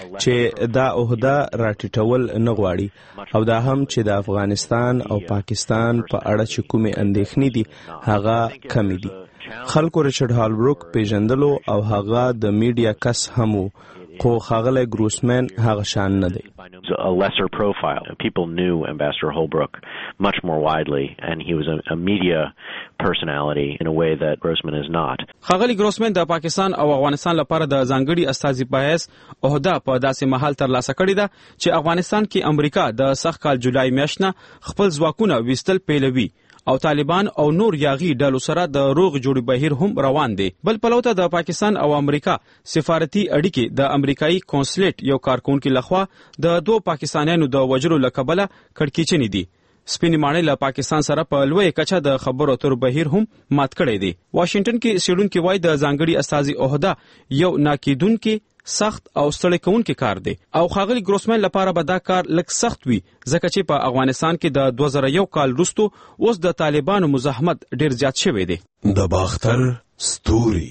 چې دا عہده راټیټول نه غواړي او دا هم چې د افغانستان او پاکستان په اړه چې کومې اندېښنې دي هغه کمی دي. خلکو ریچارډ هالبروک پیژندلو او هغه د میډیا کس هم خو خاغله ګروسمن هغه شان نه دی. A lesser profile. People knew Ambassador Holbrooke much more widely, and he was a media personality in a way that Grossman is not. خاغلی ګروسمن د پاکستان او افغانستان لپاره د ځانګړي استازي په حیث عہده په داسې مهال ترلاسه کړې ده چې افغانستان کې امریکا د سخت کال جولای میاشت نه خپل ځواکونه وستل پیلوي او طالبان او نور یاغي ډلو سره د روغ جوړ بهیر هم روان دي. بل پلوته د پاکستان او امریکا سفارتي اړیکې د امریکایي کونسلیټ یو کارکونکو لخوا د دوه پاکستانیانو د وجلو لکبله کړکېچنې دي. سپینې ماڼۍ له پاکستان سره په لوی کچه د خبرو اترو بهیر هم مات کړی دی. واشنگټن کې سیډونکو وای د ځانګړي استازي عہده یو ناکیدونکو سخت او ستړي کوونکی کار دی او خاغلی ګروسمن لپاره به دا کار لږ سخت وي ځکه چې په افغانستان کې د 2001 کال وروسته اوس د طالبانو مزاحمت ډیر زیات شوی دی. د باختر ستوري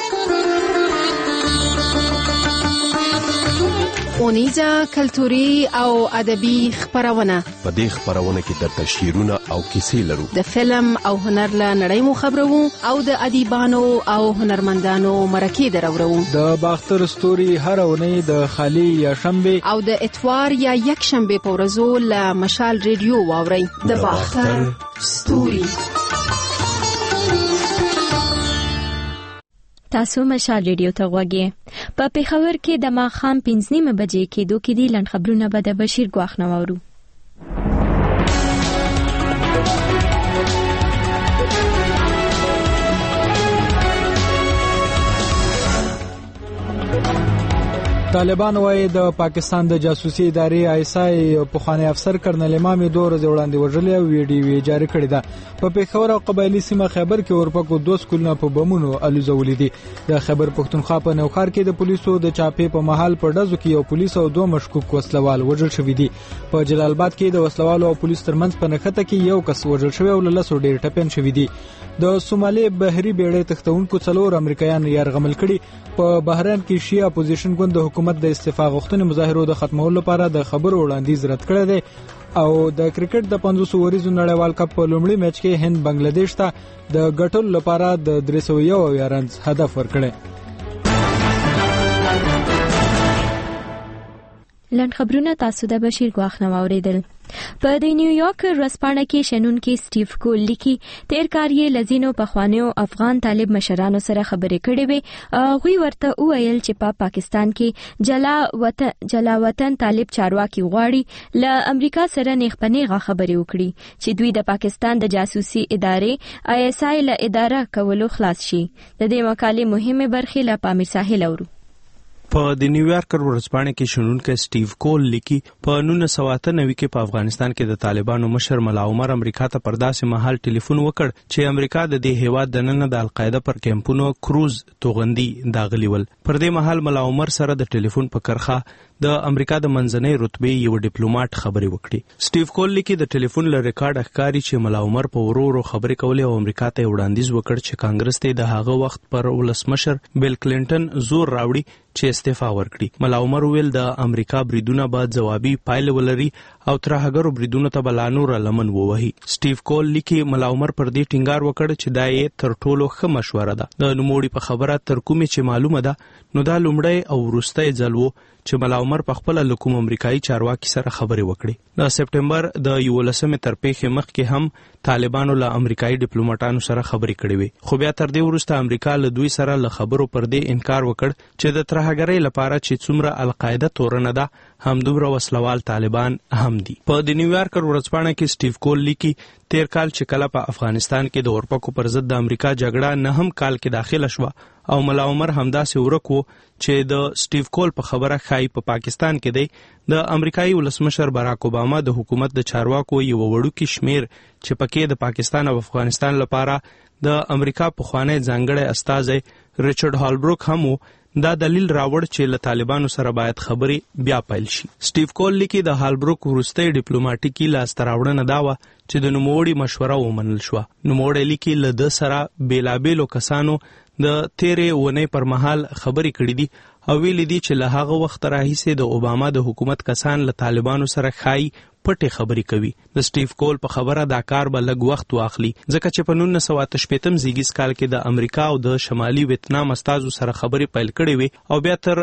اونیزه کلتوري او ادبي خبرونه. په دې خبرونه کې د شعرونه او کیسې لرو. د فلم او هنر له نړۍ مو خبرو او د ادیبانو او هنرمندانو مرکې درورو. د باختر ستوري هر اونۍ د خالی یا شنبه او د اتوار یا یک شنبه په ورځو له مشال ریډیو واوري. د باختر ستوري. تاسو مشال ریډیو ته غوږی. په پېښور کې د ماښام 5:30 بجې کېدو کې دي. لنډ خبرونه به د بشیر ګواښ نه واورو. طالبان وايي د پاکستان د جاسوسي ادارې ISI پخوانی افسر کرنل امام 2 ورځې وړاندې وژلې او ویډیو جاری کړی ده. په پېښور او قبایلی سیمه خیبر کې اورپکو 2 سکولونه په بمونو الوزولې دي. د خیبر پښتونخوا په نوخار کې د پولیسو د چاپې په محل په ډزو کې یو پولیس او 2 مشکوک وسلوال وژل شوي دي. په جلال آباد کې د وسلوالو او پولیس ترمنځ په نښته کې یو کس وژل شوی او له 10 ډیر ټپيان شوي دي. د سومالي بحري بیړۍ تختونکو 4 امریکایان یرغمل کړي. په بحرین کې شیعه اپوزیشن ګوند د حکومت د استعفا غوښتنې مظاهرو د ختمولو لپاره د خبرو وړاندیز رد کړی دی او د کرکټ د 500 وریزو نړیوال کپ په لومړي میچ کې هند بنگلاديش ته د ګټلو لپاره د 301 رنز هدف ورکړی. لنډ خبرونه تاسو د بشیر ګواښ نه واوریدل. په د نیویارک ورځپاڼه کې شنونکي سټیو کول لیکي تیر کال یې لزینو پخوانیو افغان طالب مشرانو سره خبرې کړې وې. هغوی ورته وویل چې په پاکستان کې جلا وطن طالب چارواکي غواړي له امریکا سره نیغه خبرې وکړي چې دوی د پاکستان د جاسوسي ادارې ISI له اداره کولو خلاص شي. د دې مقالې مهمه برخې له پامیر ساحل اورو. په د نیویارک ورځپاڼه کې شنونکي سټیو کول لیکي په 1998 کې په افغانستان کې د طالبانو مشر ملا عمر امریکا ته پر داسې مهال ټلیفون وکړ چې امریکا د دې هیواد د نن د القاعده پر کیمپونو کروز توغندي داغلی ول. پر دې مهال ملا عمر سره د ټلیفون په کرخه د امریکا د منځنۍ رتبه یو ډیپلوماټ خبرې وکړي. سټیو کول لیکي د ټلیفون له ریکارډ ښکاري چې ملا عمر په ورو خبرې کولې او امریکا ته وړاندیز وکړ چې کانګرس ته د هغه وخت پر ولسمشر بیل کلینټن زور راوړي چې استعفا ورکړي. ملا عمر ویل د امریکا بریدونه بعد جوابي پایله ولري او ترهګرو بریدونو ته بل نور لمن ووهي. سټیو کول لیکي ملا عمر پر دې ټینګار وکړ چې دا یې تر ټولو ښه مشوره ده. د نوموړي په خبره تر کومې چې معلومه ده نو دا لومړی او وروستی ځل و چې ملا عمر په خپل لکوم امریکایي چارواکي سره خبرې وکړي. د سپټمبر د 11 تر پیښې مخکې هم طالبانو له امریکایي ډیپلوماټانو سره خبرې کړې وي خو بیا تر دې وروسته امریکا له دوی سره له خبرو پر دې انکار وکړ چې د ترهګرۍ لپاره چې څومره القاعده تورنه ده همدومره وسلوال طالبان هم دي. په د نیویارک ورځپاڼه کې سټیو کول لیکي تیر کال چې کله په افغانستان کې د اورپکو پر ضد د امریکا جګړه 9 کال کې داخله شوه او ملا عمر همداسې ورکو چې د سټیو کول په خبره خای په پاکستان کې دی د امریکایي ولسمشر باراک اوباما د حکومت د چارواکو یو وړوکی شمیر چې پکې د پاکستان او افغانستان لپاره د امریکا پخوانی ځانګړی استازی ریچارډ هالبروک هم دا دلیل راوړ چې له طالبانو سره باید خبرې بیا پیل شي. سټیو کول لیکي د هالبروک وروستۍ ډیپلوماټیکي لاسته راوړنه دا وه چې د نوموړي مشوره ومنل شوه. نوموړی لیکي له ده سره بیلابیلو کسانو د تیرې ونې پر مهال خبرې کړې دي او ویلي دي چې له هغه وخت راهیسې د اوباما د حکومت کسان له طالبانو سره خای پټې خبرې کوي. د سټیو کول په خبره دا کار به لږ وخت واخلي ځکه چې په 1988 زیږیز کال کې د امریکا او د شمالي ویتنام استازو سره خبرې پیل کړې وي او بیا تر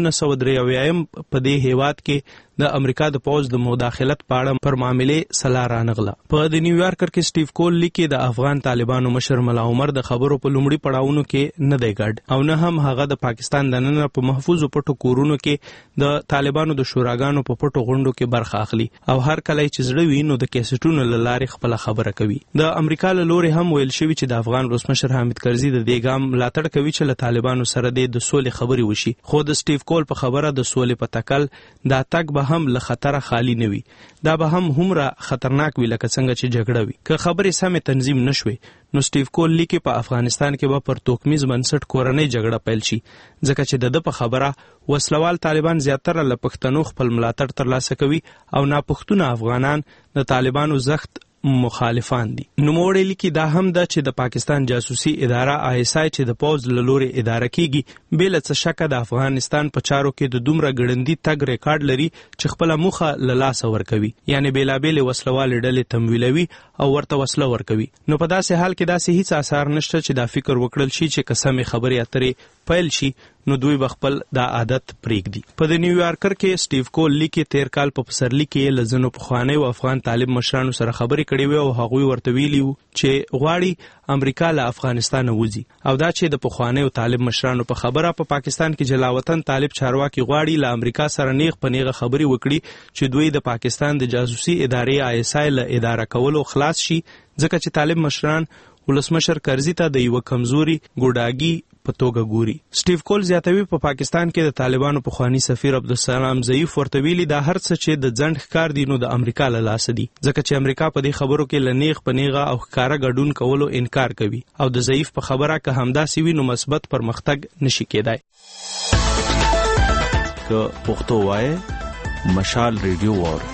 1993 په دې هیواد کې د امریکا د پوز د مداخلت په اړه پر معاملې سلا رانغله. په د نیویارک کې سټیو کول لیکي د افغان طالبانو مشر ملا عمر د خبرو په لومړي پړاوونو کې نه دی ګډ او نه هم هغه د پاکستان د نن په محفوظ پټو کورونو کې د طالبانو د شوراګانو په پټو غونډو کې برخه اخلي او هر کله چې زړه وي نو د کیسټونو له لارې خپل خبره کوي. د امریکا له لوري هم ویل شوی چې د افغان ولسمشر حامد کرزي د دې ګام ملاتړ کوي چې له طالبانو سره د سولې خبرې وشي خو د سټیو کول په خبره د سولې په تکل دا تک به هم له خطر خالی نه وي. دا به هم همره خطرناک وي لکه څنګه چې جګړه وي. که خبرې سمې تنظیم نشوي نو سټیو کول لیکي په افغانستان کې به پر توکمیز بنسټ کورنۍ جګړه پیل شي ځکه چې د په خبره وسلوال طالبان زیاتره له پښتنو خپل ملاتړ ترلاسه کوي او ناپښتونه افغانان د طالبانو زخت مخالفان دي. نوموړی لیکي دا هم ده چې د پاکستان جاسوسي اداره ISI چې د پوز له لوري اداره کیږي بې له څه شکه د افغانستان په چارو کې د دومره ګړندي تګ ریکارډ لري چې خپله موخه له لاسه ورکوي یعنی بېلابېلې وسلوالې ډلې تمویلوي او ورته وسله ورکوي. نو په داسې حال کې داسې هیڅ آثار نشته چې دا فکر وکړل شي چې که سمې خبرې اترې پیل شي نو دوی بخپل دا عادت پریږدي. په د نیویارکر کې سټیو کول لیکي تیر کال په پسرلی کې لزنو پخوانی او افغان طالب مشرانو سره خبرې کړې وي او هغوی ورته ویلي وو چې غواړي امریکا له افغانستان وځي او دا چې د پخوانی او طالب مشرانو په خبره په پاکستان کې جلاوطن طالب چارواکي غواړي له امریکا سره نیغ په نیغه خبرې وکړي چې دوی د پاکستان د جاسوسي ادارې ISI له اداره کولو خلاص شي ځکه چې طالب مشران ولسمشر کرزي ته د یو کمزوري ګوډاګي په توګه ګوري. سټیو کول زیاتوي په پاکستان کې د طالبانو پخوانی سفیر عبدالسلام ضعیف ورته ویلي دا هر څه چې د ځنډ ښکار دي نو د امریکا له لاسه دي ځکه چې امریکا په دې خبرو کې له نیغ په نیغه او ښکاره ګډون کولو انکار کوي او د ضعیف په خبره که همداسې وي نو مثبت پرمختګ نشي کېدای. که پښتو وایي مشال ریډیو وار.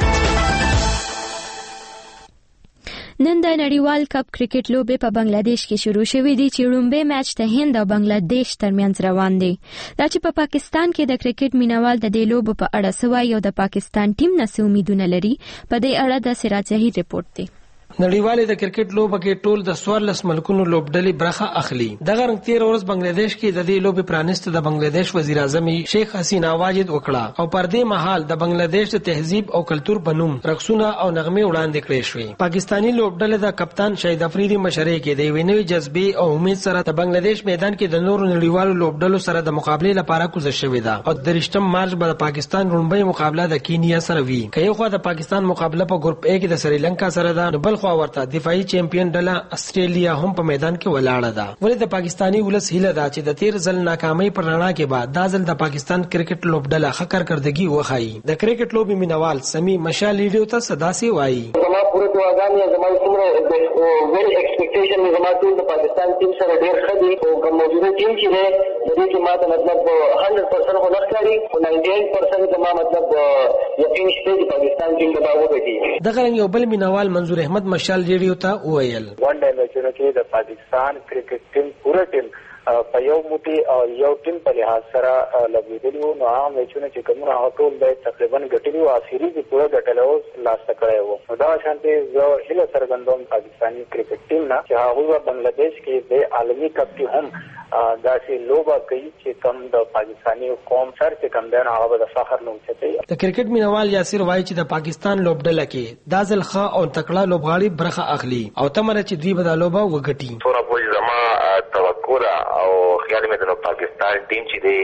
نن د نړیوال کپ کرکټ لوبې په بنگلاديش کې شروع شوې دي چې لومړی میچ د هند او بنگلاديش ترمنځ روان دی. دا چې په پاکستان کې د کرکټ مینوال د دې لوبو په اړه سوای او د پاکستان ټیم نه څه امیدونه لري په دې اړه د سراج ظهیر رپورت دی. نړیوالې د کرکټ لوبه کې ټول د 14 ملکونو لوبډلې برخه اخلي. دغه رنګ 13 ورځ بنگلاديش کې د دې لوبې پرانست د بنگلاديش وزیر اعظم شیخ حسینا واجد وکړه او پر دې مهال د بنگلاديش د تهذیب او کلچر په نوم رقصونه او نغمې وړاندې کړې شوې. پاکستانی لوبډلې د کپتان شهید افریدي مشرۍ کې د وینوي جذبې او امید سره د بنگلاديش میدان کې د نورو نړیوالو لوبډلو سره د مقابله لپاره کوزش شوې ده او د 23 مارچ به د پاکستان لومړی مقابله د کینیا سره وي. که یو خوا د پاکستان مقابله په ګروپ A کې د سریلانکا سره ده، بل خوا ورته دفاعي چیمپیون ډله استرالیا هم په میدان کې ولاړه ده. ولې د پاکستانی ولس هیله ده چې د تیر ځل ناکامۍ پر رڼا کې بعد دا ځل د پاکستان کرکټ لوبډله ښه کارکردګي وښایي. د کرکټ لوبې مینوال سمي مشال ریډیو ته صدا سي وایي. زما پوره دعاګانې زما څومره ویل ایکسپیکټیشن زما ټول د پاکستان ټیم سره ډېر ښه دي او کوم موجوده ټیم چې دی د دې کې ماته مطلب 100% خو نه ښکاري او 98% زما مطلب یقین شته چې پاکستان ټیم به وګټي. دغه یو بل مینوال منظور احمد مشال ریډیو ته وویل. ون ډے میچونو کې د پاکستان کرکټ ټیم پوره ټیم په یو موټي او یو ټیم په لحاظ سره لګیدلی وو. نو هغه میچونه چې کومه هغه ټول د تقریبا ګټلي وو، اخیری کې پوره ګټلو لاسته کړی وو. نو دا شانتي زه هیله څرګندوم پاکستاني کرکټ ټیم نه چې هغه په بنگلاديش کې د عالمي کپ کې هم داسې لوبه کوي چې کوم د پاکستاني قوم سره چې کوم دی هغه د فخر نوم چتي. د کرکټ مینوال یاسر وایي چې د پاکستان لوبډله کې دا ځل ښه او تکړه لوبغاړي برخه اخلي او تمره چې دوی به دا لوبه وګټي. څوره پوجي زما توقع او خیال مې د پاکستان ټیم چې دی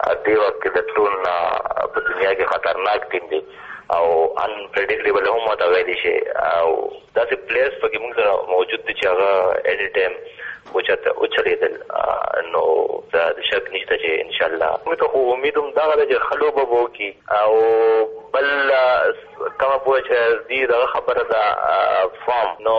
د وخت کې د ټول په دنیا کې خطرناک ټیم دی او انپریډیکټیبل هم وته ویل شي او داسې پلیئرز پکې موږ سره موجود دي چې هغه اني ټایم او چلیدل. نو دا شک نشته چې ان شاء الله موږ ته امید هم دا ده چې خلو به وکي او بل کومه پوهه چې دې دا خبره ده فارم نو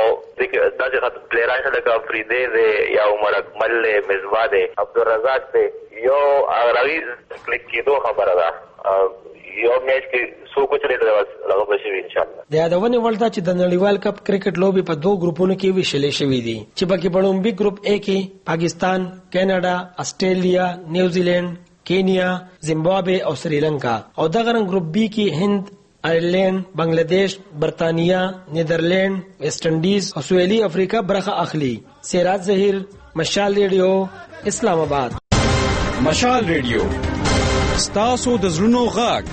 دا چې پلیران سره د افریدي دی یا عمر اکمل مزوا دی عبدالرزاق دی یو راوي کلیک کېدو خبره ده یو میچ کې سو کو چلیدل هغه به شي ان شاء الله. د یادونه ولدا چې د نړیوال کپ کرکټ لوبې په دوه ګروپونو کې ویشلې شوې دي چې پکې په لومړي ګروپ A کې پاکستان، کینیډا، استرالیا، نیوزیلند، کینیا، زیمبابوے او سریلانکا او دغه رنګ ګروپ B کې هند، آیرلینډ، بنگلاديش، برتانیا، نیدرلند، ویسټ انډیز او سویلي افریقا برخه اخلي. سراج ظهیر، مشال ریډیو، اسلام آباد. مشال ریډیو ستاسو د زړونو غږ.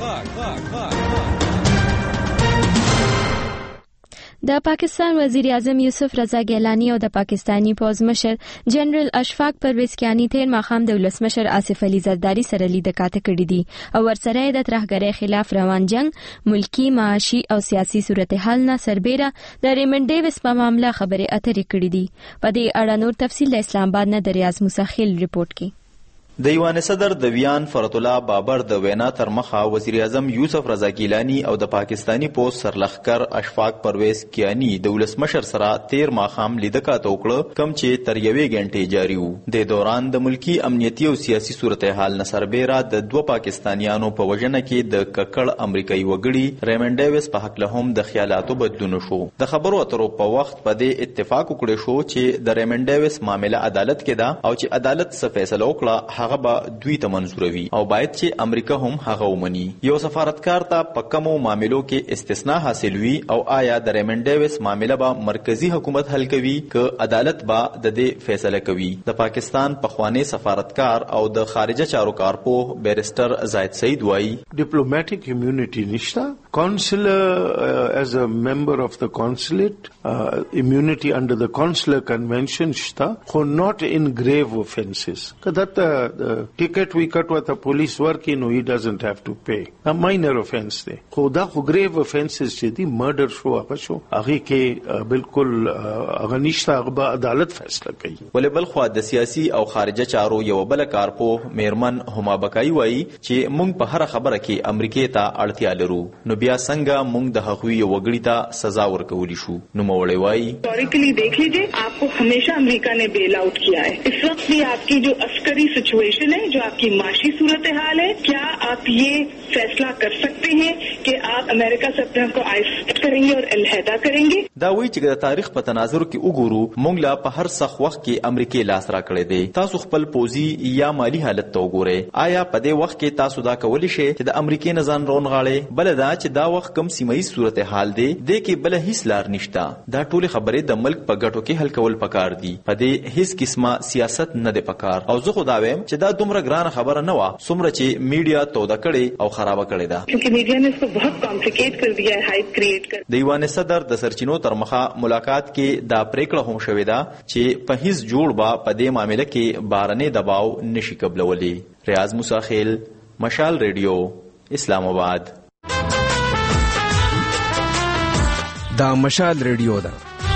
د پاکستان وزیر اعظم یوسف رضا ګیلانی او د پاکستانی پوز مشر جنرال اشفاق پرویز کیانی تیر ماښام د ولسمشر آصف علي زرداری سره لیدکاته کړې دي او ورسره د ترهګرۍ خلاف روان جنگ، ملکی، معاشي او سیاسي صورتحال نه سربېره د ریمنډ ډیویس په معاملې خبرې اترې کړې دي. په دې اړه نور تفصیل د اسلام آباد نه د ریاض موسی خیل رپورت کې. د ایوان صدر د ویان فرت الله بابر د وینا تر مخه وزیر اعظم یوسف رضا ګیلانی او د پاکستانی پوز سرلخکر اشفاق پرویز کیانی د ولسمشر سره تیر ماښام لیدکاته وکړه کم چې تر یوې غنټې جاری وو. د دوران د ملکی امنیتي او سیاسي صورتحال نه سربېره د دوه پاکستانیانو په وژنه کې د ککړ امریکایي وګړي ریمنډ ډیویس په حق له هم د خیالاتو بدلون شو. د خبرو اترو په وخت په دې اتفاق وکړ شو چې د ریمنډ ډیویس معاملې عدالت کې ده او چې عدالت څه فیصله وکړه هغه به دوی ته منزوروي او باید چې امریکا هم هغه ومني. یو سفارتکار ته په کومو معاملو کې استثناء حاصل وي او آیا د ریمن ډیویس معامله به مرکزی حکومت حل کوي که عدالت به د دې فیصله کوي. د پاکستان پخوانی سفارتکار او د خارجه چارو کارپوه بیرسټر زاهد سعید وایي ډیپلوماټیک immunity nishta. Consular, as a member of the consulate, immunity under the consular convention shta, for not in grave offences. That the ticket we cut with the police working, he doesn't have to pay. A minor offence de. Khoda grave offences che di murder sho agasho. Agi ke bilkul aganishta agba adalat faisla kai. ولې بل خو د سیاسي او خارجه چارو یو بل کارپوه میرمن هما بکای وایي چې موږ په هر خبره کې امریکا ته اړتیا لرو، نو بیا څنګه موږ د هغوی یو وګړي ته سزا ورکولی شو. نو موړی وایي historically देख लीजिए, आपको हमेशा अमेरिका ने bail out किया है. इस वक्त भी आपकी जो अस्करी सिचुएशन है, जो आपकी माशी सूरत हाल है, क्या आप ये फैसला कर सकते हैं कि आप अमेरिका से अपने को आइसोलेट करेंगे और अलहदा करेंगे؟ دا وایي چې د تاریخ په تناظر کې وګورو موږ لا په هر سخت وخت کې امریکا لاس را کړی دی. تاسو خپل پوزي یا مالی حالت ته وګورئ. آیا په دې وخت کې تاسو دا کولی شئ چې د امریکا نه ځان رونغاړئ؟ بل دا چې دا وخت کم سیمایي صورتحال دی د کې بل هیڅ لار نشته. دا ټول خبرې د ملک په ګټو کې حل کول پکار دي. په دې هیڅ قسمه سیاست نه دی پکار. او زه خو دا وایم چې دا دومره ګران خبره نه و څومره چې میډیا توده کړي او خرابه کړي ده. क्योंकि मीडिया ने इसको बहुत कॉम्प्लिकेट कर दिया है, हाइप क्रिएट कर. د ایوان صدر د سرچینو تر مخه ملاقات کې دا پریکړه هم شوې ده چې په هیڅ جوړ با په دې معاملې کې بارنې دباو نشي قبلولي. ریاض موسی خیل، مشال ریډیو، اسلام آباد. دا مشال ریډیو ده.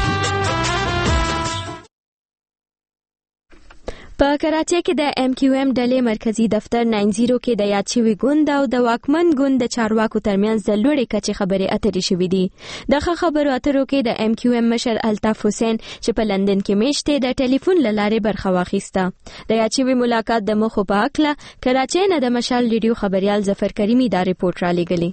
په کراچۍ کې د ام کیو ام ډلې مرکزی دفتر 90 کې د یاد شوی ګوند او د واکمن ګوند د چارواکو ترمنځ د لوړې کچې خبرې اترې شوې دي. دغه خبرو اترو کې د ام کیو ام مشر الطاف حسین چې په لندن کې میشته د ټلیفون لاره برخه واخیسته. د یاد شوی ملاقات د مخ په اکله کراچۍ نه د مشال ریډیو خبريال ظفر کریمی دا ریپورت را لګلی.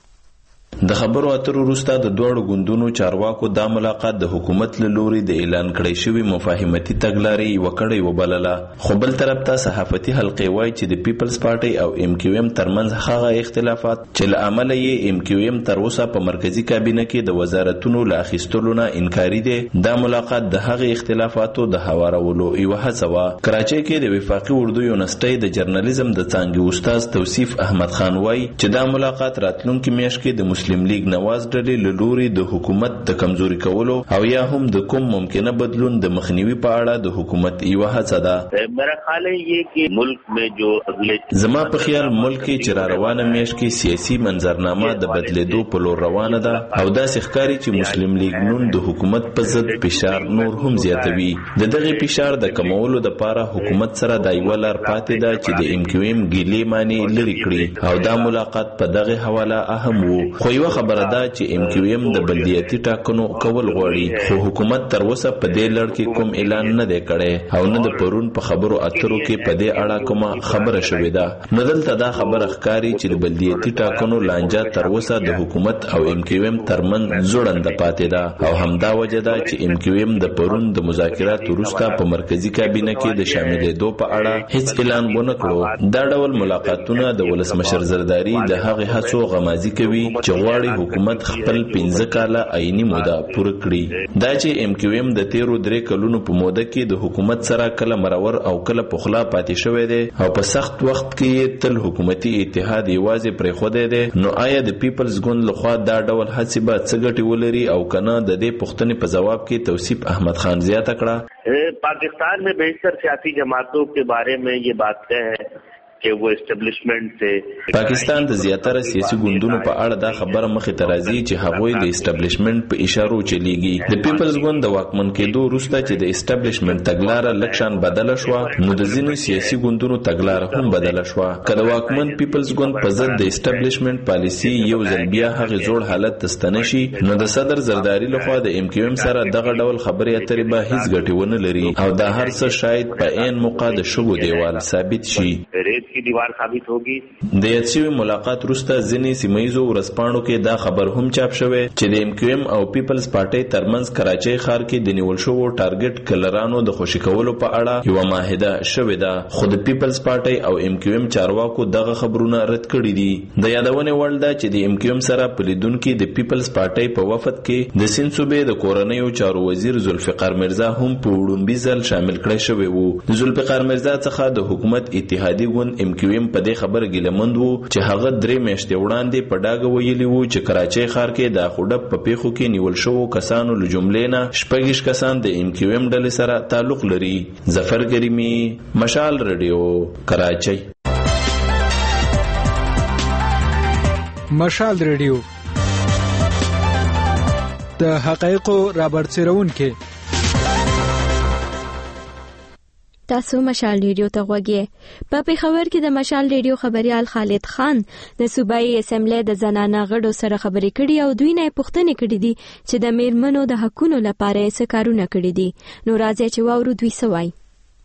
د خبرو اترو وروسته د دوړو ګوندونو چارواکو دا ملاقات د حکومت له لوري د اعلان کړی شوی مفاهمتي تګلارې وکړی وبلله. خو بل طرف ته صحافتي حلقې وایي چې د پیپلز پارټي او ام کیو ام ترمنځ هغه اختلافات چې له امله یې ام کیو ام تر اوسه په مرکزی کابینه کې د وزارتونو له اخیستلو نه انکاري دی. دا ملاقات د هغه اختلافاتو د هوارولو یوه هڅه وه. کراچۍ کې د وفاقي اردو یونیورسيټۍ د جرنالیزم د څانګې استاد توصیف احمد خان وایي چې دا ملاقات راتلونکي میاشت کې د مسلم لیگ نواز ډلې له لوري د حکومت د کمزوري کولو او یا هم د کوم ممکنه بدلون د مخنیوي په اړه د حکومت یوه هڅه ده. میرا خیال ہے یہ کہ ملک میں جو زما په خیال ملک کې چې را روانه میاشت کې سیاسي منظرنامه د بدلیدو په لور روانه ده او داسې ښکاري چې مسلم لیگ نون د حکومت په ضد فشار نور هم زیاتوي. د دغه فشار د کمولو لپاره حکومت سره د یو لار پاتې ده چې د ام کیو ام ګیلې معنی لري کړي او دا ملاقات په دغه حواله اهم وو. خو یو خبره ده چې ام کیو ام د بلدیاتي ټاکنو کول غواړي خو حکومت تر اوسه په دې لړ کې کوم اعلان نه دی کړی او نه د پرون په خبرو اترو کې په دې اړه کومه خبره شوې ده. نو دلته دا خبره ښکاري چې د بلدیاتي ټاکنو لانجه تر اوسه د حکومت او ام کیو ام ترمنځ ځوړنده پاتې ده او همدا وجه ده چې ام کیو ام د پرون د مذاکراتو وروسته په مرکزی کابینه کې د شاملېدو په اړه هیڅ اعلان ونه کړو. دا ډول ملاقاتونه د ولسمشر زرداری د هغې هڅو غمازي کوي چې غواړي حکومت خپل 15 کاله عیني موده پوره کړي. دا چې ام کیو ام د تیرو 3 کلونو په موده کې د حکومت سره کله مرور او کله پخلا پاتې شوی دی او په سخت وخت کې تل حکومتي اتحاد یوازې پرېښودی دی. نو آیا د پیپلز ګوند لخوا دا ډول هڅې به څه ګټې ولري او کنه؟ د دې پوښتنې په جواب کې توصیف احمد خان زیاته کړه. پاکستان میں بیشتر سیاسی جماعتوں کے بارے میں یہ بات طے ہے کہ وہ اسټابلیشمنت سے پاکستان د زیاتره سیاسي ګوندونو په اړه دا خبره مخې ته راځي چې هغوی د اسټابلیشمنت په اشارو چلیږي. د پیپلز ګوند د واکمن کېدو وروسته چې د اسټابلیشمنت تګلاره لکشان بدله شوه نو د ځینو سیاسي ګوندونو تګلاره هم بدله شوه. که د واکمن پیپلز ګوند په ضد د اسټابلیشمنت پالیسي یو ځل بیا هغې زوړ حالت ته ستنه شي نو د صدر زرداری لخوا د ام کیو ام سره دغه ډول خبرې اترې به هیڅ ګټې ونه لري او دا هر څه شاید په عین موقع د شګو دیوال ثابت شي. की दीवार साबित होगी। د یادشوي ملاقات وروسته ځینې سیمهیزو ورځپاڼو کې دا خبر هم چاپ شوی چې د MQM او پیپلز پارټۍ ترمنځ کراچۍ ښار کې د نیول شوو ټارګټ کلرانو د خوشي کولو په اړه یوه معاهده شوې ده، خو د پیپلز پارټۍ او MQM چارواکو دغه خبرونه رد کړي دي. د یادونې وړ ده چې د MQM سره په لیدونکي د پیپلز پارټۍ په وفد کې د سیند صوبې د کورنیو چارو وزیر ذوالفقار مرزا هم په وړومبي ځل شامل کړی شوی و. د ذوالفقار مرزا څخه د حکومت اتحادي ګوند MQM په دې خبره ګیلمند و چې هغه 3 میاشتې وړاندې په ډاګه ویلي و چې کراچۍ ښار کې د خوډب په پیښو کې نیول شوو کسانو له جملې نه 6 کسان د MQM ډلې سره تعلق لري. ظفر کریمی، مشال رادیو، کراچۍ. مشال رادیو د حقایقو رابرسېرونکي. تاسو مشال ریډیو ته غوږی. په پیښور کې د مشال ریډیو خبريال خالد خان د صوبایي اسمبلی د زنانه غړو سره خبرې کړي او دوی نه پوښتنه کړې دي چې د میرمنو د حقونو لپاره څه کارونه کړي دي. نو راځي چې واورو دوی څه وایي.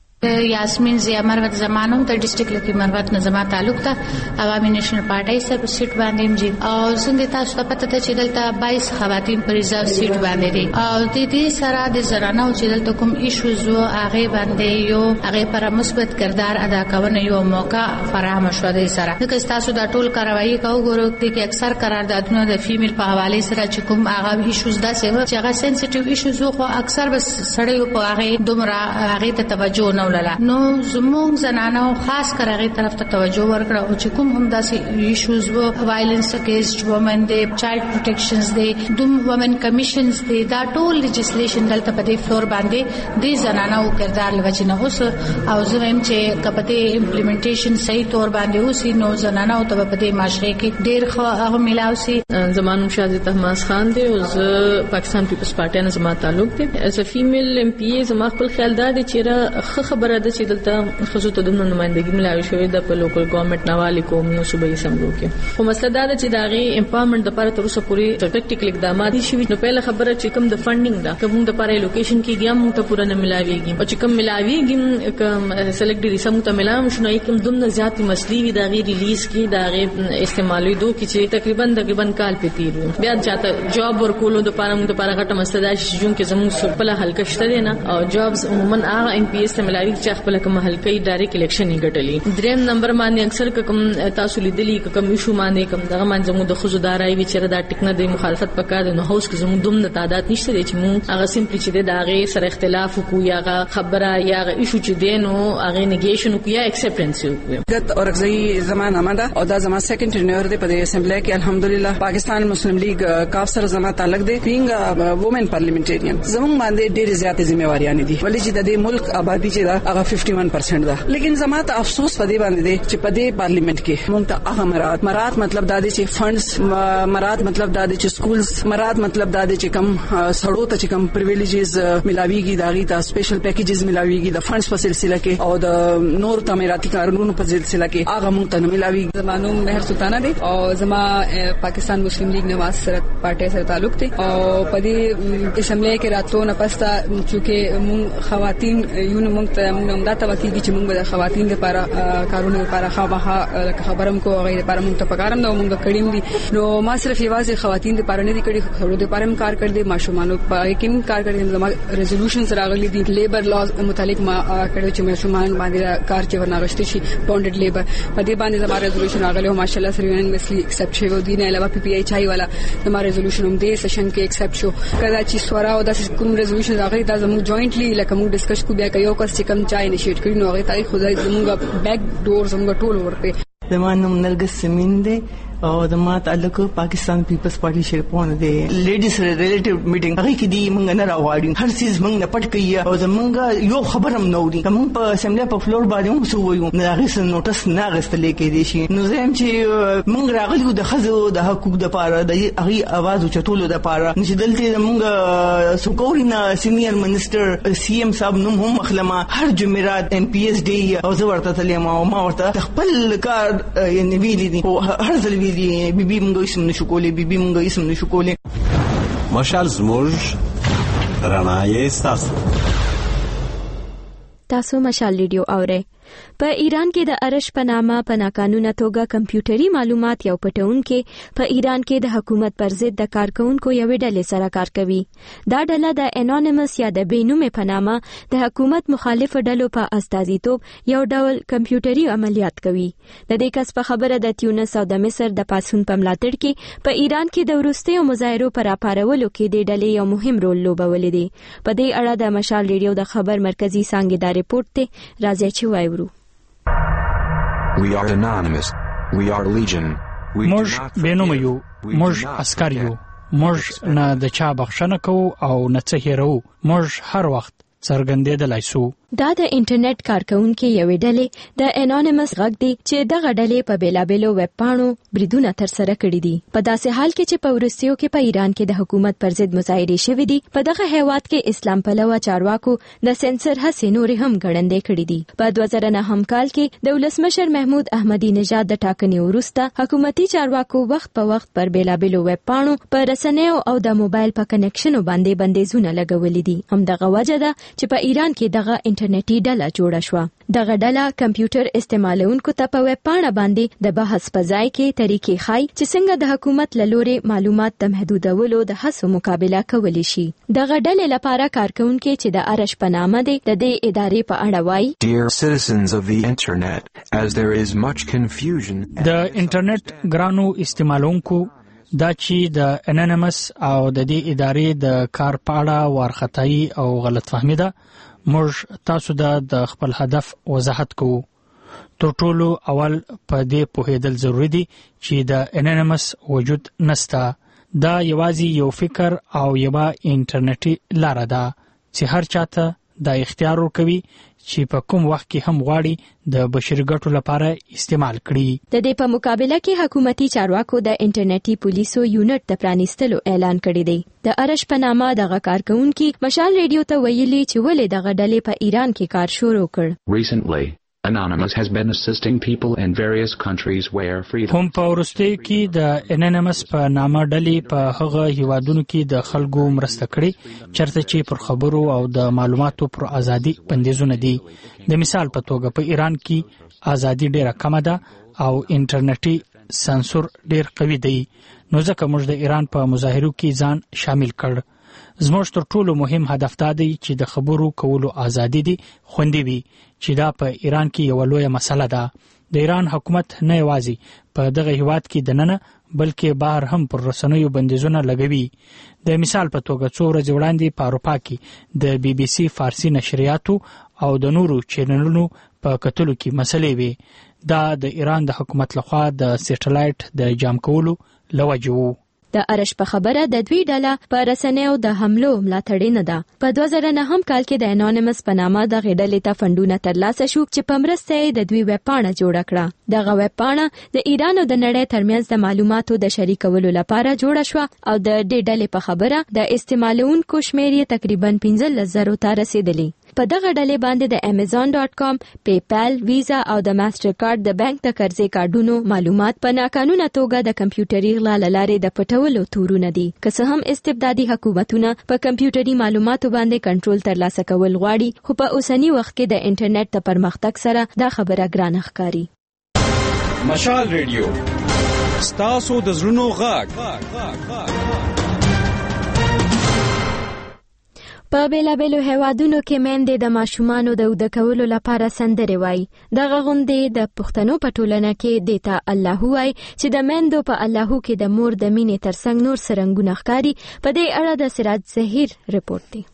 یاسمین زیا مروت زمانوم ته ډیسټریکټ لکی مروت نه زما تعلق ته عوامي نېشنل پارټي سره سیټ باندې مجي او څنګه تاسو ته پته ده چې دلته 22 خواتین پر ریزرو سیټ باندې دي او د دې سره د زنانو چې دلته کوم ایشوز او هغه باندې یو هغه پر مثبت کردار ادا کوي یو موقع فراهم شو د سره د تاسو د ټول کاروایی کو ګورو چې اکثر قراردادونه د فیمیل په حواله سره چې کوم هغه ایشوز دا چې هغه سنسټیو ایشوز خو اکثر بس سړیو په هغه دومره هغه ته توجه نه نو زموږ زنانو خاص کر هغه طرف ته توجه ورکړه او چې کوم هم داسې ایشوز وو وایلنس اگینست وومن دی چایلډ پروټیکشنز دی دوم وومن کمیشنز دی دا ټول لیجسلیشن دلته په دې فلور باندې د زنانو کردار لوجنه اوس او زموږ چې کپته امپلیمنټیشن صحیح تور باندې اوسې نو زنانو ته په دې معاشره کې ډېر خو هغه ملاوي. زمانو شاهد تحماس خان دی او پاکستان پیپلز پارټي نه زما تعلق دی. as a female MP زما خپل خیال دا دی چې خبره ده چې دلته خصوصا د نمائندګي ملاوي شوې د په لوکل ګورنمنت نواله کوم نو صوبایي اسمبلی کې خو مسله دا ده چې داغي امپاورمنت لپاره تر اوسه پورې ټیکټیکل اقدامات شوي. نو په خبره چې کوم د فندینګ دا کوم د لپاره لوکیشن کې ګام ته پوره نه ملاويږي او چې کوم ملاويږي کوم سلیکټ دي سم ته ملاوي شنو کوم دومره زیات مسلې وي داغي ریلیز کې داغي استعمالي دوه کې چې تقریبا کال په تیر بیا چاته جاب ورکولو د لپاره موږ لپاره غټه مسله ده چې زموږ خپل حل کشته نه او جابز عموما هغه MPS ته ملاوي چې خپل کوم حلقې ډایرکټ الیکشن یې ګټلې. دریم نمبر باندې اکثر کوم تاسو لیدلی کوم ایشو باندې کوم دغه باندې زموږ د خزودارای وی چې دا ټیکنه د مخالفت پکاره نو هاوس کې زموږ دومره تعداد نشته چې موږ هغه سیمپلی چې دغه سره اختلاف کو یا خبره یا ایشو چې دینو هغه نیګیشن کو یا ایکسپټنس کو. ګت اورګزئی زمانه ماده او دا زما سیکنډ ټرنر دی په اسمبلی کې الحمدلله پاکستان مسلم لیگ کاف سره زما تعلق دی. بینګ وومن پارلیمنټریان زموږ باندې ډېر زیاتې ذمہواریاں دي ولې چې د دې ملک آبادی چې دا هغه 51% ده. لیکن زما ته افسوس پدې باندې دی چې پدې پارلیمنت کې مونږ ته هغه مراد مطلب دا دی چې فندز مراد مطلب دا دی چې سکولز مراد مطلب دا دی چې کم سړو ته چې کم پریویلیجز ملاويږي داغي ته سپیشل پیکیجز ملاويږي د فندز په سلسله کې او د نور تعمیراتي کارونو په سلسله کې هغه مونږ ته نه ملاويږي. زمانو مهر سلطانه دی او زما پاکستان مسلم لیگ نواز سره پارټي سره تعلق دی او پدې اسمبلی کې راتلو نه پستا چې مونږ خواتین یو نه مونږ ته مونږ دا توکي چې موږ د خواتین لپاره کارونه لپاره خبرم کو غیر لپاره موږ ته پکارم نو موږ کړیم دي. نو ما صرف یوازې خواتین لپاره نه دي کړي خورو لپاره هم کار کړی دي ماشومان په کوم کار کړی زما ریزولوشنز راغلي دي لیبر لاز متعلق ما کړو چې ماشومان باندې کار چې ورناغشت شي بونډډ لیبر په دې باندې زما ریزولوشن راغلی او ماشاءالله سره یونیورسيټي ایکسپټ شوی دی نه علاوه PPI چای والا زما ریزولوشن هم دې سیشن کې ایکسپټ شو کدا چې سورا او د کوم ریزولوشن راغلی دا زموږ جوائنټلی لکه موږ ډیسکس کو بیا کوي کس چې کم چای نشیټ کړی نو هغه تاریخ خدای زموږ بیک ډور زموږ ټول ورته. زمانو نرګس سمین دی او د ما تعلق پاکستان پیپلز پارټي شرپونه دی. لیډیز ریلیټیو میټینګ هغه کې دی موږ نه راوړو هر څه موږ نه پټ کیه او زمونږ یو خبرم نو دی موږ په اسمبلی په فلور باندې هم سو وایو نه هغه څه نوټس نه غستلې کې دي شي. نو زم چې موږ راغلو د خزو د حقوق د پاره د هغه आवाज چتولو د پاره چې دلته موږ سکورینه سینیئر منسٹر CM صاحب نوم هم مخلمه هر جمعرات MPS دی او زه ورته تلم او ما ورته خپل کار یې ویلي دي هر ځل بیبي مونږ اسم نشو کولې بیبي مونږ اسم نشو کولې. مشال زموږ رڼا یې ستاسو. تاسو مشال ریډیو اورئ. په ایران کې د ارش په نامه په ناقانونه توګه کمپیوټري معلومات یو پټونکې په ایران کې د حکومت پر ضد د کارکونکو یو ډلې سره کار کوي. دا ډله د انونیمس یا د بېنومه په نامه د حکومت مخالف ډلو په استازیتوب یو ډول کمپیوټري عملیات کوي. د دې کس په خبره د تیونس او د مصر د پاسون په ملاتړ کې په ایران کې د وروستیو مظاهرو پر راپارولو کې د ډلې یو مهم رول لوبولی دی. په دې اړه د مشال ریډیو د خبر مرکزی څانګې دا ریپورت ته راځي چې وایو. We are anonymous. We are legion. موږ بېنومه یو، موږ عسکر یو، موږ نه د چا بخښنه کوو او نه څه هېروو، موږ هر وخت څرګندېدلی سو. دا د انټرنیټ کارکونکو یوې ډلې د انونیمس غږ دی چې دغه ډلې په بیلابېلو ویب پاڼو بریدونه ترسره کړي دي. په داسې حال کې چې په وروستیو کې په ایران کې د حکومت پر ضد مظاهرې شوې دي، په دغه هیواد کې اسلام پلوه چارواکو د سنسر هڅې نورې هم ګړندې کړې دي. په 2009 کال کې د ولسمشر محمود احمدي نژاد د ټاکنې وروسته حکومتي چارواکو وخت په وخت پر بیلابېلو ویب پاڼو په رسنیو او د موبایل په کنکشنو باندې بندیزونه لګولي دي. همدغه وجه ده چې په ایران کې دغه انټرنیټي ډله جوړه شوه. دغه ډله کمپیوټر استعمالونکو ته په ویب پاڼه باندې د بحث په ځای کې طریقې ښایي چې څنګه د حکومت له لورې معلومات د محدودولو د هڅو مقابله کولی شي. دغه ډلې لپاره کارکونکي چې د ارش په نامه دی د دې ادارې په اړه وایي: Dear citizens of the internet, as there is much confusion. د انټرنیټ ګرانو استعمالونکو دا چې د انونیمس او د دې ادارې د کار په اړه وارخطایي او غلط فهمي ده، موږ تاسو د خپل هدف وضاحت کوو. تر ټولو اول په دې پوهېدل ضروري دي چې د انونیمس وجود نسته. دا یوازې یو فکر او یوه انټرنیټي لاره ده چې هر چاته دا اختیار ورکوي چې په کوم وخت کې هم غواړي د بشري ګټو لپاره استعمال کړي. د دې په مقابله کې حکومتي چارواکو د انټرنیټي پولیسو یونټ د پرانیستلو اعلان کړی دی. د ارش په نامه دغه کارکونکي مشال ریډیو ته ویلي چې ولې دغه ډلې په ایران کې کار شروع کړ. Recently, Anonymous has been assisting people in various countries where freedom. هم په وروستیو کې د انونیمس په نامه ډلې په هغه هیوادونو کې د خلکو مرسته کړې چرته چې پر خبرو او د معلوماتو پر ازادي بندیزونه دي. د مثال په توګه په ایران کې ازادي ډیره کمه ده او انټرنیټي سانسور ډیر قوي دی، نو ځکه موږ د ایران په مظاهرو کې ځان شامل کړ. زموږ تر ټولو مهم هدف دا دی چې د خبرو کولو ازادي دي خوندي وي، چې دا په ایران کې یو لویه مسله ده. د ایران حکومت نه یوازې په دغه هیواد کې دننه بلکې بهر هم پر رسنیو بندیزونه لګوي. د مثال په توګه څو ورځې وړاندې په اروپا کې د بي بي سي فارسی نشریاتو او د نورو چینلونو په کتلو کې مسلې وي. دا د ایران د حکومت لخوا د سټلایټ د جام کولو لوجه وو. د ارش په خبره د دوی ډله په رسنیو د حملو ملاتړې نه ده. په 2009 کال کې د انونیمس په نامه د غډلې ته فندونه ترلاسه شو چې په مرسته یې د دوی ویب پاڼه جوړه کړه. دغه ویب پاڼه د ایران او د نړۍ ترمنځ د معلوماتو د شریکولو لپاره جوړه شو او د دې ډلې په خبره د استعمالونکو شمیر یې تقریبا 15,000 ته رسیدلی. په دغه ډلې باندې د Amazon.com، PayPal، ویزا او د ماستر کارت د بانک د قرضې کارډونو معلومات په ناقانونه توګه د کمپیوټري غلا لارې د پټولو تورونه دي. که څه هم استبدادي حکومتونه په کمپیوټري معلوماتو باندې کنټرول ترلاسه کول غواړي، خو په اوسنی وخت کې د انټرنیټ د پرمختګ سره دا خبره ګرانه ښکاري. مشال ریډیو ستاسو د زړونو غږ. په بیلابېلو هیوادونو کې میندې د ماشومانو د وده کولو لپاره سندرې وایي. دغه غونډې د پښتنو په ټولنه کې دیتا الله وایي چې د میندو په اللهو کې د مور د مینې ترڅنګ نور سرنګونه ښکاري. په دې اړه د سراج زهیر ریپورت دی.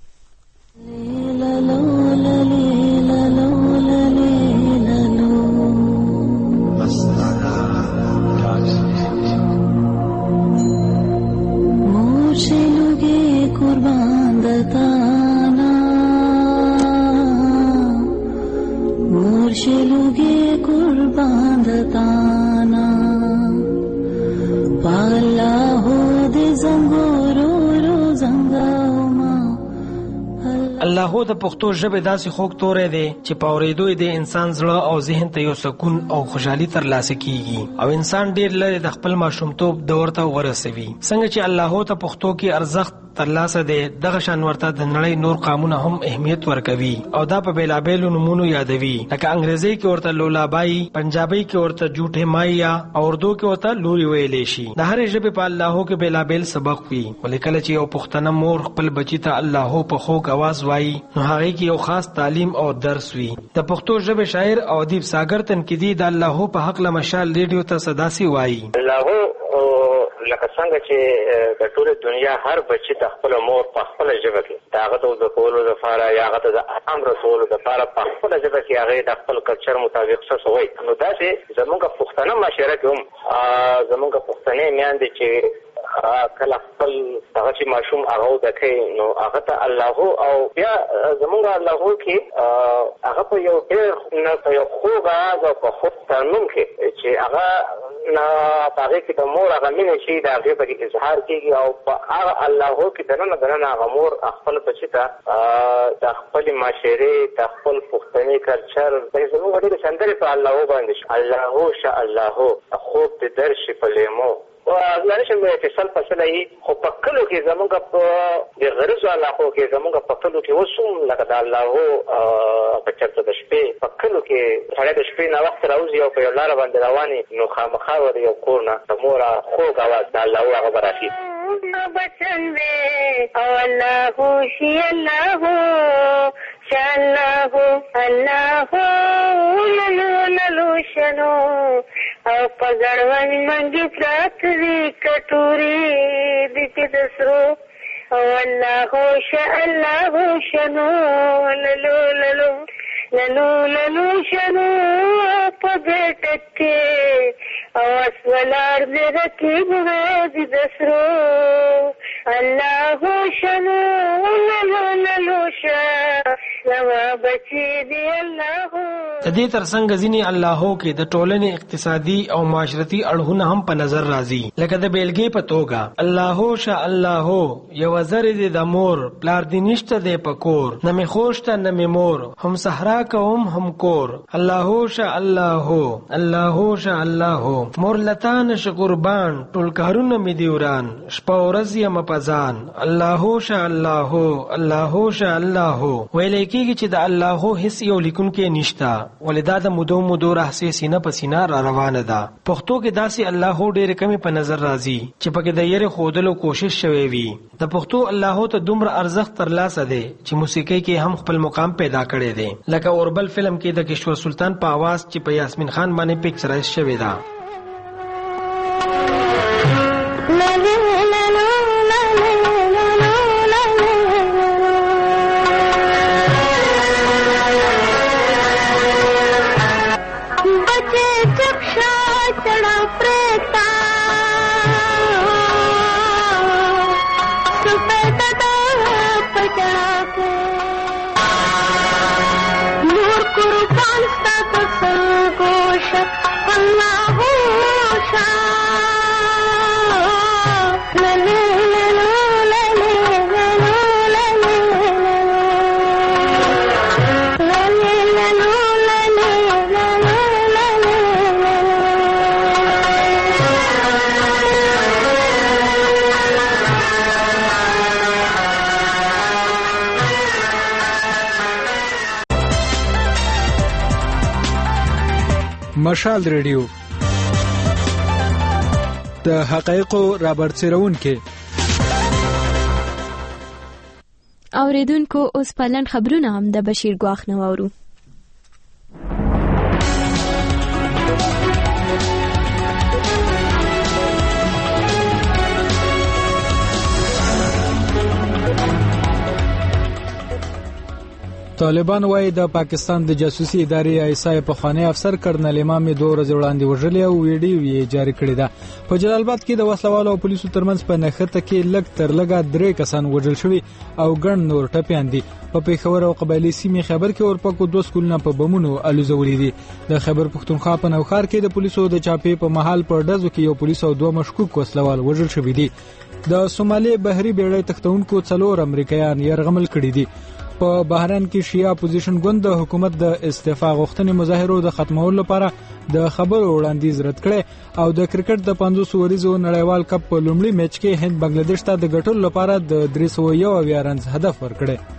شلوگے قربان دتانا پالا ہو دے زنگورو رو زنگاوما. الله د پښتو ژبه داسې خوږ تورې دی چې په اورېدو د انسان زړه او ذهن ته یو سکون او خوشحالي ترلاسه کیږي او انسان ډیر لري د خپل ماشومتوب دور ته ورسوي. څنګه چې الله ته پښتو کې ارزښت ترلاسه دی. دغه شان ورته د نړۍ نور قامونه هم اهمیت ورکوي او دا په بیلابیلو نمونو یادوي، لکه انګریزي کې ورته لولابای، پنجابي کې ورته جوټه مایا او اردو کې ورته لوري ویلې شي. د هر ژبې په الله کې بیلابیل سبق وي، ولیکل چې یو پښتنه مور خپل بچی ته الله په خوږ आवाज وایي نو هغه کې یو خاص تعلیم او درس وي. د پښتو ژبې شاعر او ادیب ساګر تنقیدی د الله په حق له مشال ریډیو ته صداسي وایي. الله لکه څنګه چې د ټول دنیا هر بچی ته خپل مور په خپل ژبه کې داغه د کولو لپاره یا هغه د احکام رسولو لپاره په خپل ژبه کې هغه د خپل کلچر مطابق څه وایي. نو دا چې زمونږ پښتنه معاشره کې هم زمونږ پښتنې میاندې چې کله خپل هغه چې ماشوم هغه دکې نو هغه ته الله او بیا زمونږ الله کې هغه په یو ډېر نه په یو خوږ آواز او په خوږ ترنم کې چې هغه نه هغه کې د مور هغه مینه شي د هغه په اظهار کېږي او په هغه الله کې دنه هغه مور خپل بچی ته د خپل معاشري د خپل پښتني کلچر د زموږ ډېر سندري په الله باندې الله شاء الله خوب د درش په لیمو او ځانش مې اتصال فصلای خو په کلو کې زموږ په د غرض علاقو کې زموږ په کلو کې وسوم لکه د الله په چرته د شپې په کلو کې سړی د شپې نه وخت راوځي او په لار باندې رواني نو خامخا ور یو کورنه تمورا خوږ आवाज د الله هغه براشي بچن دې او الله شي الله شالله الله لولو شنو او پګړون منګي پراتري کټوري دې دسرو او الله شاء الله شنو لولو لولو شنو پګټکه او اسولار دې رکیب دې دسرو الله شنو لولو شاء لوا بچي دې الله. د دې ترڅنګ ځینې اللهو کې د ټولنې اقتصادي او معاشرتي اړخونه هم په نظر راځي، لکه د بیلګې په توګه الله شاء الله یو زر دې د مور پلار دې نشته دې پکور نه می خوشته نه می مور هم صحرا کوم هم کور الله شاء الله الله شاء الله مور لتان ش قربان ټول کارونه می دیوران شپه ورځ یم پزان الله شاء الله الله شاء الله ویلې کېږي چې د الله هیڅ یو لیکونکې نشته ولدا د مودو راهسي سینه په سینه را روانه ده. پښتو کې داسې الله ډېر کمی په نظر راځي چې پکې د یری خودلو کوشش شوی وي. د پښتو الله ته دومره ارزښت ترلاسه دی چې موسیقي کې هم خپل مقام پیدا کړی دی، لکه اوربل فلم کې د کشور سلطان په आवाज چې په یاسمین خان باندې پکچرایز شوی ده. مشال ریډیو د حقایقو رابرسېرون کې اوریدونکو اوس پلن خبرونه هم د بشیر ګواخ نه وورو. طالبان وايي د پاکستان د جاسوسي ادارې ایسای پخوانی افسر کرنل امام 2 ورځې وړاندې وژلې او ویډیو یې جاری کړی ده. په جلال آباد کې د وسلوالو او پولیسو ترمنځ په نښته کې لږ تر لږه 3 کسان وژل شوي او ګڼ نور ټپیان دي. په پیښور او قبایلی سیمې خبر کې اورپکو 2 سکولونه په بمونو الوزولي دي. د خیبر پښتونخوا په نوښار کې د پولیسو د چاپې په محل په ډزو کې یو پولیس او 2 مشکوک وسلوال وژل شوي دي. د سومالي بحري بیړۍ تختونکو 4 امریکایان يرغمل کړي دي. په بحرین کې شیعه اپوزیشن ګوند د حکومت د استعفا غوښتنې مظاهرو د ختمولو لپاره د خبرو وړاندیز رد کړي او د کرکټ د 500 وریزو نړیوال کپ په لومړي میچ کې هند بنگلاديش ته د ګټلو لپاره د 301 رنز هدف ورکړي.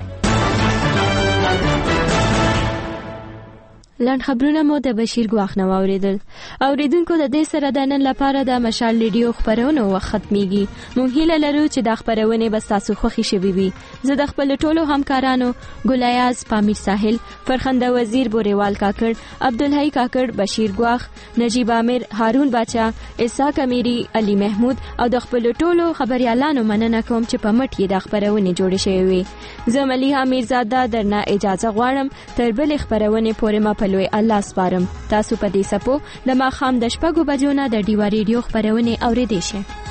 لاند خبرونه مو د بشیر ګواخ نو اوریدل. اوریدونکو د دې سره د نن لپاره د مشال ریډیو خبرونه وخت ختميږي. مونږ هیله لرو چې د خبرونه به تاسو خوښی شوي وي. زه د خپل ټولو همکارانو ګلیاز پامیر ساحل، فرخنده وزیر بوریوال کاکړ، عبدالحی کاکړ، بشیر ګواخ، نجیب عامر، هارون باچا، اسحاق امیری، علي محمود او د خپل ټولو خبريالانو مننه کوم چې په مټ یې د خبرونه جوړې شوې وي. زه ملیحه میرزاده درنه اجازه غواړم تر بل خبرونه پورې ما لوی الله سپارم. تاسو په دې سپو د ماخام د 6 بجو نه د ډیوا ریډیو خبرونه اوریدئ شئ.